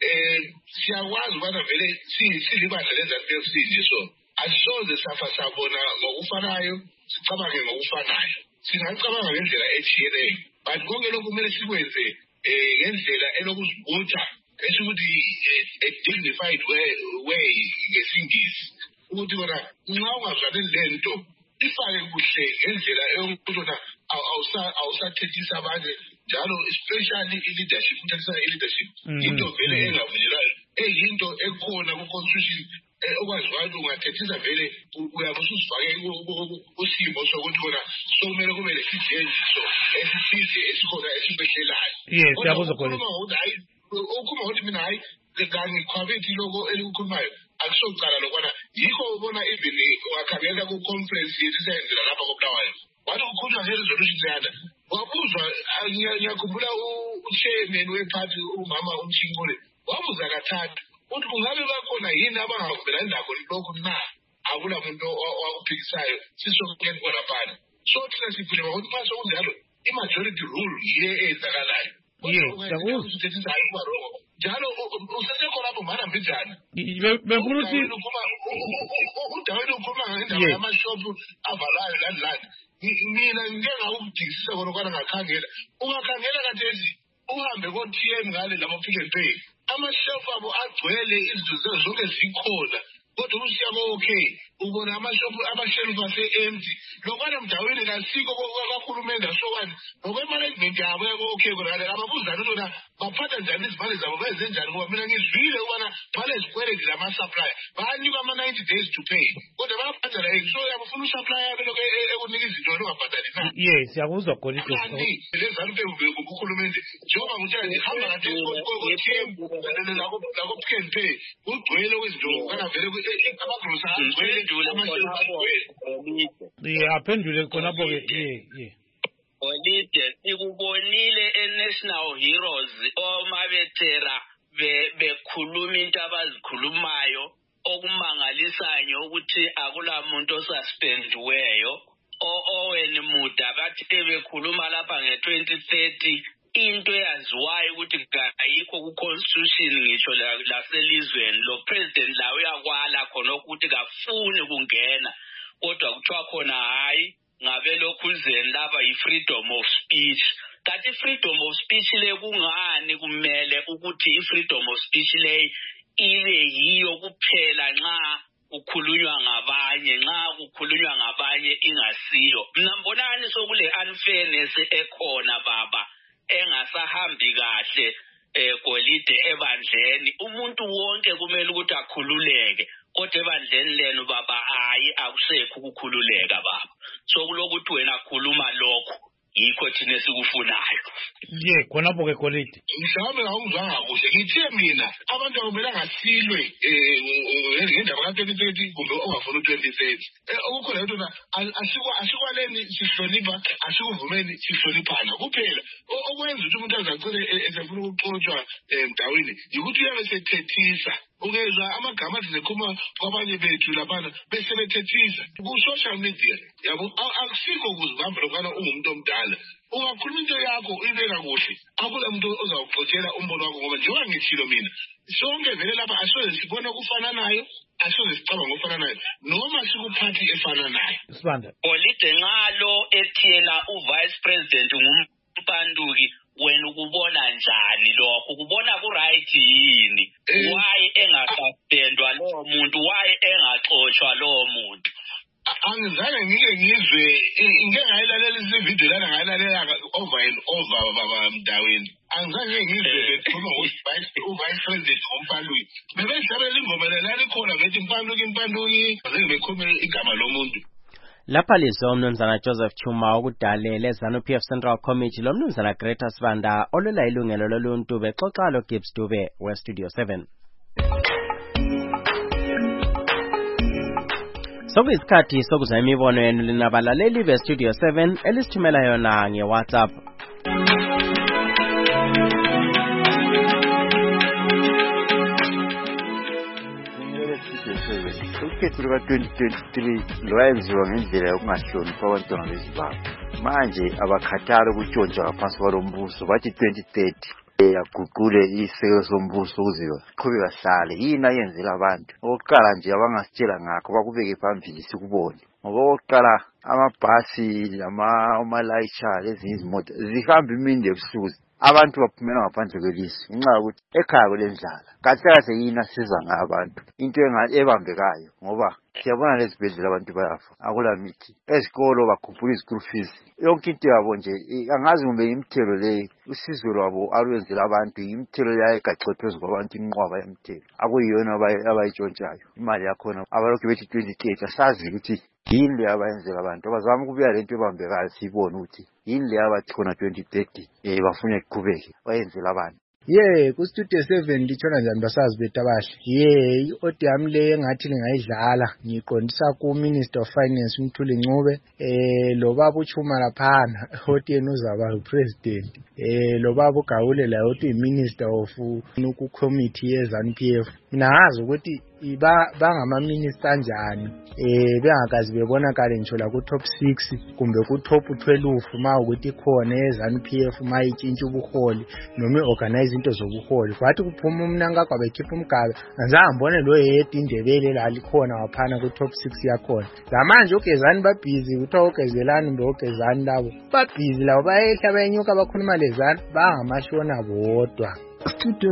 siyakwazi ukubana vele silibandla leZANU-PF sinje so asisoze safa sabona ngokufanayo sicabange ngokufanayo singacabanga ngendlela etshiyeneyo but konke lokhu kumele sikwenze ngendlela elokuzibutha esikuthi a dignified way ngesingisi ukuthi wona nxa ungazwani lento ifake kuhle ngendlela eyokuthi wona awusathethisa abanye njalo especially i-leadership uthathisa i-leadership into vele engavunyelwayo eyinto ekhona ku-constitution okwaziwayo ukuthi ungathethisa vele uyabe ususifake usimo sokuthi kona sokumele kube lesijenziso esithize esikhona esibehlelayo siyabuza golide ukhuluma ukuthi mina hayi kangikhwabethi loko elikukhulumayo akusocala lokwana yikho ubona even wakhangela ku-conference yethu isayenzela lapha koBulawayo wathi ukhulunywa nge-resolution leyana wabuzwa ngiyakhumbula uchairman wephathi umama uMshinkule wabuza kathathu ukuthi kungabe bakhona yini abangavumelani lakho lokhu na akula muntu owakuphikisayo sisokukeni konaphana so thina sikhuluma ukuthi nxa sokunjalo i-majority rule yiyo eyenzakalayo njalo usesekho lapho mhalambe njani befuna ukuthi uDawini ukhuluma ngendaba yamashophu avalayo lani lani mina ngike ngakudikisisa khona kwana ngakhangela ungakhangela kathesi uhambe ko-TM ngale lama-Pick n Pay amashefu abo agcwele izinto zonke zikhona kodwa usiyabo okay ubona amashefu ase-empty lokwana mdawini kasikho kahulumende asokani ngokwemanagement yabo okay kona ababuzana ukuthi wona baphatha njani izimali zabo benze njani ngoba mina ngizwile ukubana phale ezikweleti zama-supplier bayanikwa ama-90 days to pay kodwa bayabhadala so yabafuna usuplier yabe lokhu ekunika izinto wena ungabhadali na siyakuzwa golide lezanuphe kuhulumende njengoba kuthiwa ngihamba kathesi lako-Pick n Pay kugcwele kwezinto kana vele amagrosa agcwele aphendule khonapho-ke Golide sikubonile e-National Heroes omabethera bekhuluma into abazikhulumayo okumangalisayo ukuthi akula muntu osuspendiweyo oweni muda bathi bekhuluma lapha nge-2030 into eyaziwayo ukuthi ayikho ku-constitution ngisho laselizweni lo president la uyakwala khona ukuthi kafuni kungena kodwa kuthiwa khona hayi ngabe lokhuzeni lapha i-freedom of speech kanti i-freedom of speech le kungani kumele ukuthi i-freedom of speech le ibe yiyo kuphela nxa kukhulunywa ngabanye ingasiyo mina mbonani sokule unfairness ekhona baba engasahambi kahle golide ebandleni umuntu wonke kumele ukuthi akhululeke kodwa ebandleni lenu baba hayi akusekho ukukhululeka baba so kulokuthi wena khuluma lokho yikho thina esikufunayo khonapho-ke golide mhlawumbe ngawungizwanga kuhle ngithe mina abantu akumele ngasilwe ngendaba ka-2030 kumbe ongafuna u-2030 okukhona yintona asikwaleni sihlonipha asikuvumeni sihloniphana kuphela okwenza ukuthi umuntu azacile esefuna ukuxotshwa mdawini yikuthi uyabe sethethisa ukezwa amagama athi zekhuluma kwabanye bethu laphana besebethethisa ku-social media yabo akusikho ukuzibamba lokana ungumuntu omdala ungakhuluma into yakho uyibeka kuhle akula muntu ozawuxotshela umbono wakho ngoba njengoba ngithilo mina sonke vele lapha asoze sibone okufananayo asoze sicabanga okufananayo noma sikuphathi efananayo Sibanda Olide ngalo ethiyena uvice president ngumpanduki wena ukubona njani lokho kubona ku right yini why engasuspendwa lo muntu why engaxoshwa lo muntu angizange ngike ngizwe ngeke ngayilalela lezi video lana ngayilalela over and over baba mdaweni angizange ngizwe bekhuluma uvice president ngumpanduki bebesabela ingoma lana ikhona bethi impanduki bekhuluma igama lomuntu lapha lizo umnumzana Joseph Chuma okudalele ZANU-PF Central Committee lo mnumzana Greta Sibanda olwela ilungelo loluntu bexoxa lo Gibbs Dube we Studio 7 sokuyisikhathi sokuza imibono yenu linabalaleli be Studio 7 elisithumela yona nge WhatsApp ukhetho luka-2023 lwayenziwa ngendlela yokungahloniphi abantwana beZimbabwe manje abakhathali ukutshontshwa ngaphansi kwalo mbuso bathi 2030 yaguqule isekelo sombuso ukuze qhubeke kahlale yini ayenzela abantu okokuqala nje abangasitshela ngakho bakubeke phambili sikubone ngoba okokuqala amabhasi amalayitsha lezinye izimota zihamba imini ebusuku abantu baphumela ngaphandle kwelizwe ngenxa yokuthi ekhaya kulendlala kahle yini asiza ngabantu into ebambekayo ngoba siyabona lezibhedlela abantu bayafa akula mithi ezikolo bakhuphula izikuru fees yonke into yabo nje angazi kumbe imithelo le usizo lwabo alwenzela abantu imithelo yayigaxwe phezu kwabantu inqwaba yemithelo akuyiyona abayitshontshayo imali yakhona abalokhu bethi 2030 asazi ukuthi yini le abayenzela abantu abazama ukubuya lento ebambekayo siyibone ukuthi yini le abathi khona 2030 bafuna iqhubeke bayenzela abantu ku-Studio 7 litshona njani basazi bethu abahle i-odi yami le engathi ngingayidlala ngiqondisa ku-Minister of Finance uMthuli Ncube lo baba uChuma laphana odi yena uzaba upresident lo baba uGawule la odi uMinister of ku-committee yeZANU-PF mina ngazi ukuthi bangama-minister njani bengakazi bebonakale ngisho la ku-top 6 kumbe ku-top 12 ma ukuthi khona yeZANU-PF ma itshintsha ubuholi noma i-organize into zobuholi kwathi kuphuma umnankagwa bekhipha umgabe ngizange ngibone lo yedwa indebele la likhona waphana ku-top 6 yakhona lamanje ogezani babhizi kuthiwa ogezelani mbe ogezani labo babhizi labo bayehla bayenyuka bakhuluma lezani bangamashona bodwa Studio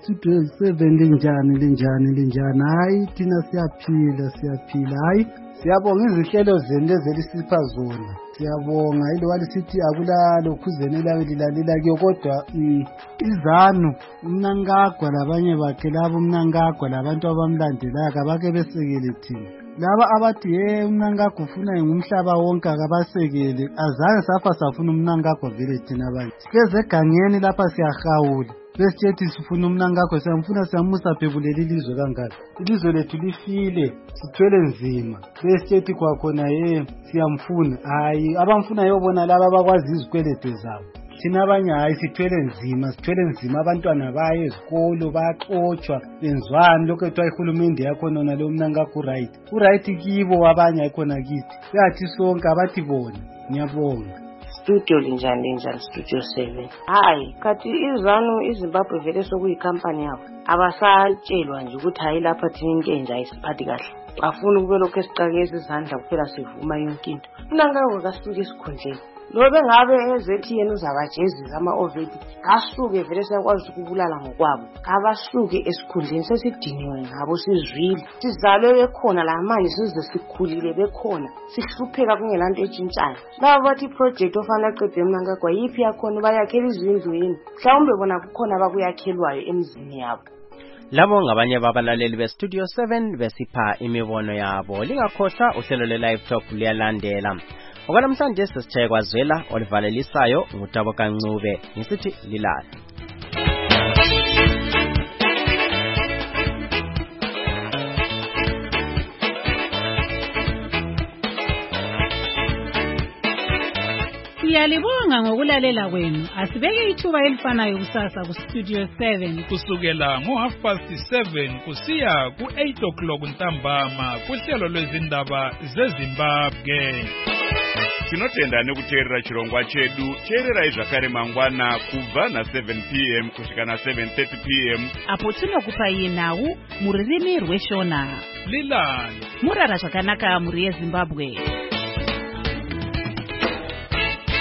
7 linjani hayi thina siyaphila hayi siyabonga izihlelo zenu lezelisipha zona siyabonga ilo walisithi akulalo khuzeni lilalela kuyo kodwa izanu umnankagwa labanye bakhe labo umnankagwa labantu abamlandelayo kabake besekele thina laba abathi umnankagwa ufuna ngumhlaba wonke akabasekele azange safa safuna umnankagwa vele thina abantu sifeze egangeni lapha siyahawula besithethe sifuna umnankagwa siyamusa phebuleli ilizwe kangaka ilizwe lethu lifile sithwele nzima besithethe kwakhona siyamfuna hayi abamfuna yobona laba abakwazi izikweletu zabo thina abanye hayi sithwele nzima abantwana baye ezikolo baxotshwa benzwani lokho ethiwa ihulumende yakhona nalo mnankagwa uright kibo abanye ayikhona kithi yathi sonke abathi bona ngiyabonga Studio linjani Studio 7 hayi kathi iZimbabwe vele sokuyikampani yabo abasatshelwa nje ukuthi hayi lapha thina into enje ayisiphathi kahle afuna ukube lokho esiqakeza izandla kuphela sivuma yonke into umnankagwa kasuke esikhundleni lo bengabe ezethi yena uzabajezisa ama-oveti kasuke vele siyakwazi ukubulala ngokwabo kabasuke esikhundleni sesidiniwe ngabo sizwile sizalwe bekhona la manje size sikhulile bekhona sihlupheka kungelanto etshintshayo laba bathi iproject ofanele aqede umnankagwa yiphi yakhona bayakhela izindlu yini mhlawumbe bona kukhona abakuyakhelwayo emzini yabo labo ngabanye babalaleli be-Studio 7 besipha imibono yabo lingakhohlwa uhlelo le-live talk liyalandela okwanamhlanje sesitshaye kwazwela olivalelisayo ngutabo kancube ngisithi lilala Siyalibonga ngokulalela kwenu. Asibeke ithuba elifanayo kusasa ku-Studio 7 kusukela ngo7:30 kusiya ku8 o'clock ntambama kuhlelo lwezindaba zeZimbabwe. tinotenda nekuteerera chirongwa chedu. Teererai zvakare mangwana kubva na7 p.m. kusvika na7:30 p.m. apo tinokupai nhau mururimi rweshona. Lilani murara zvakanaka mhuri yeZimbabwe.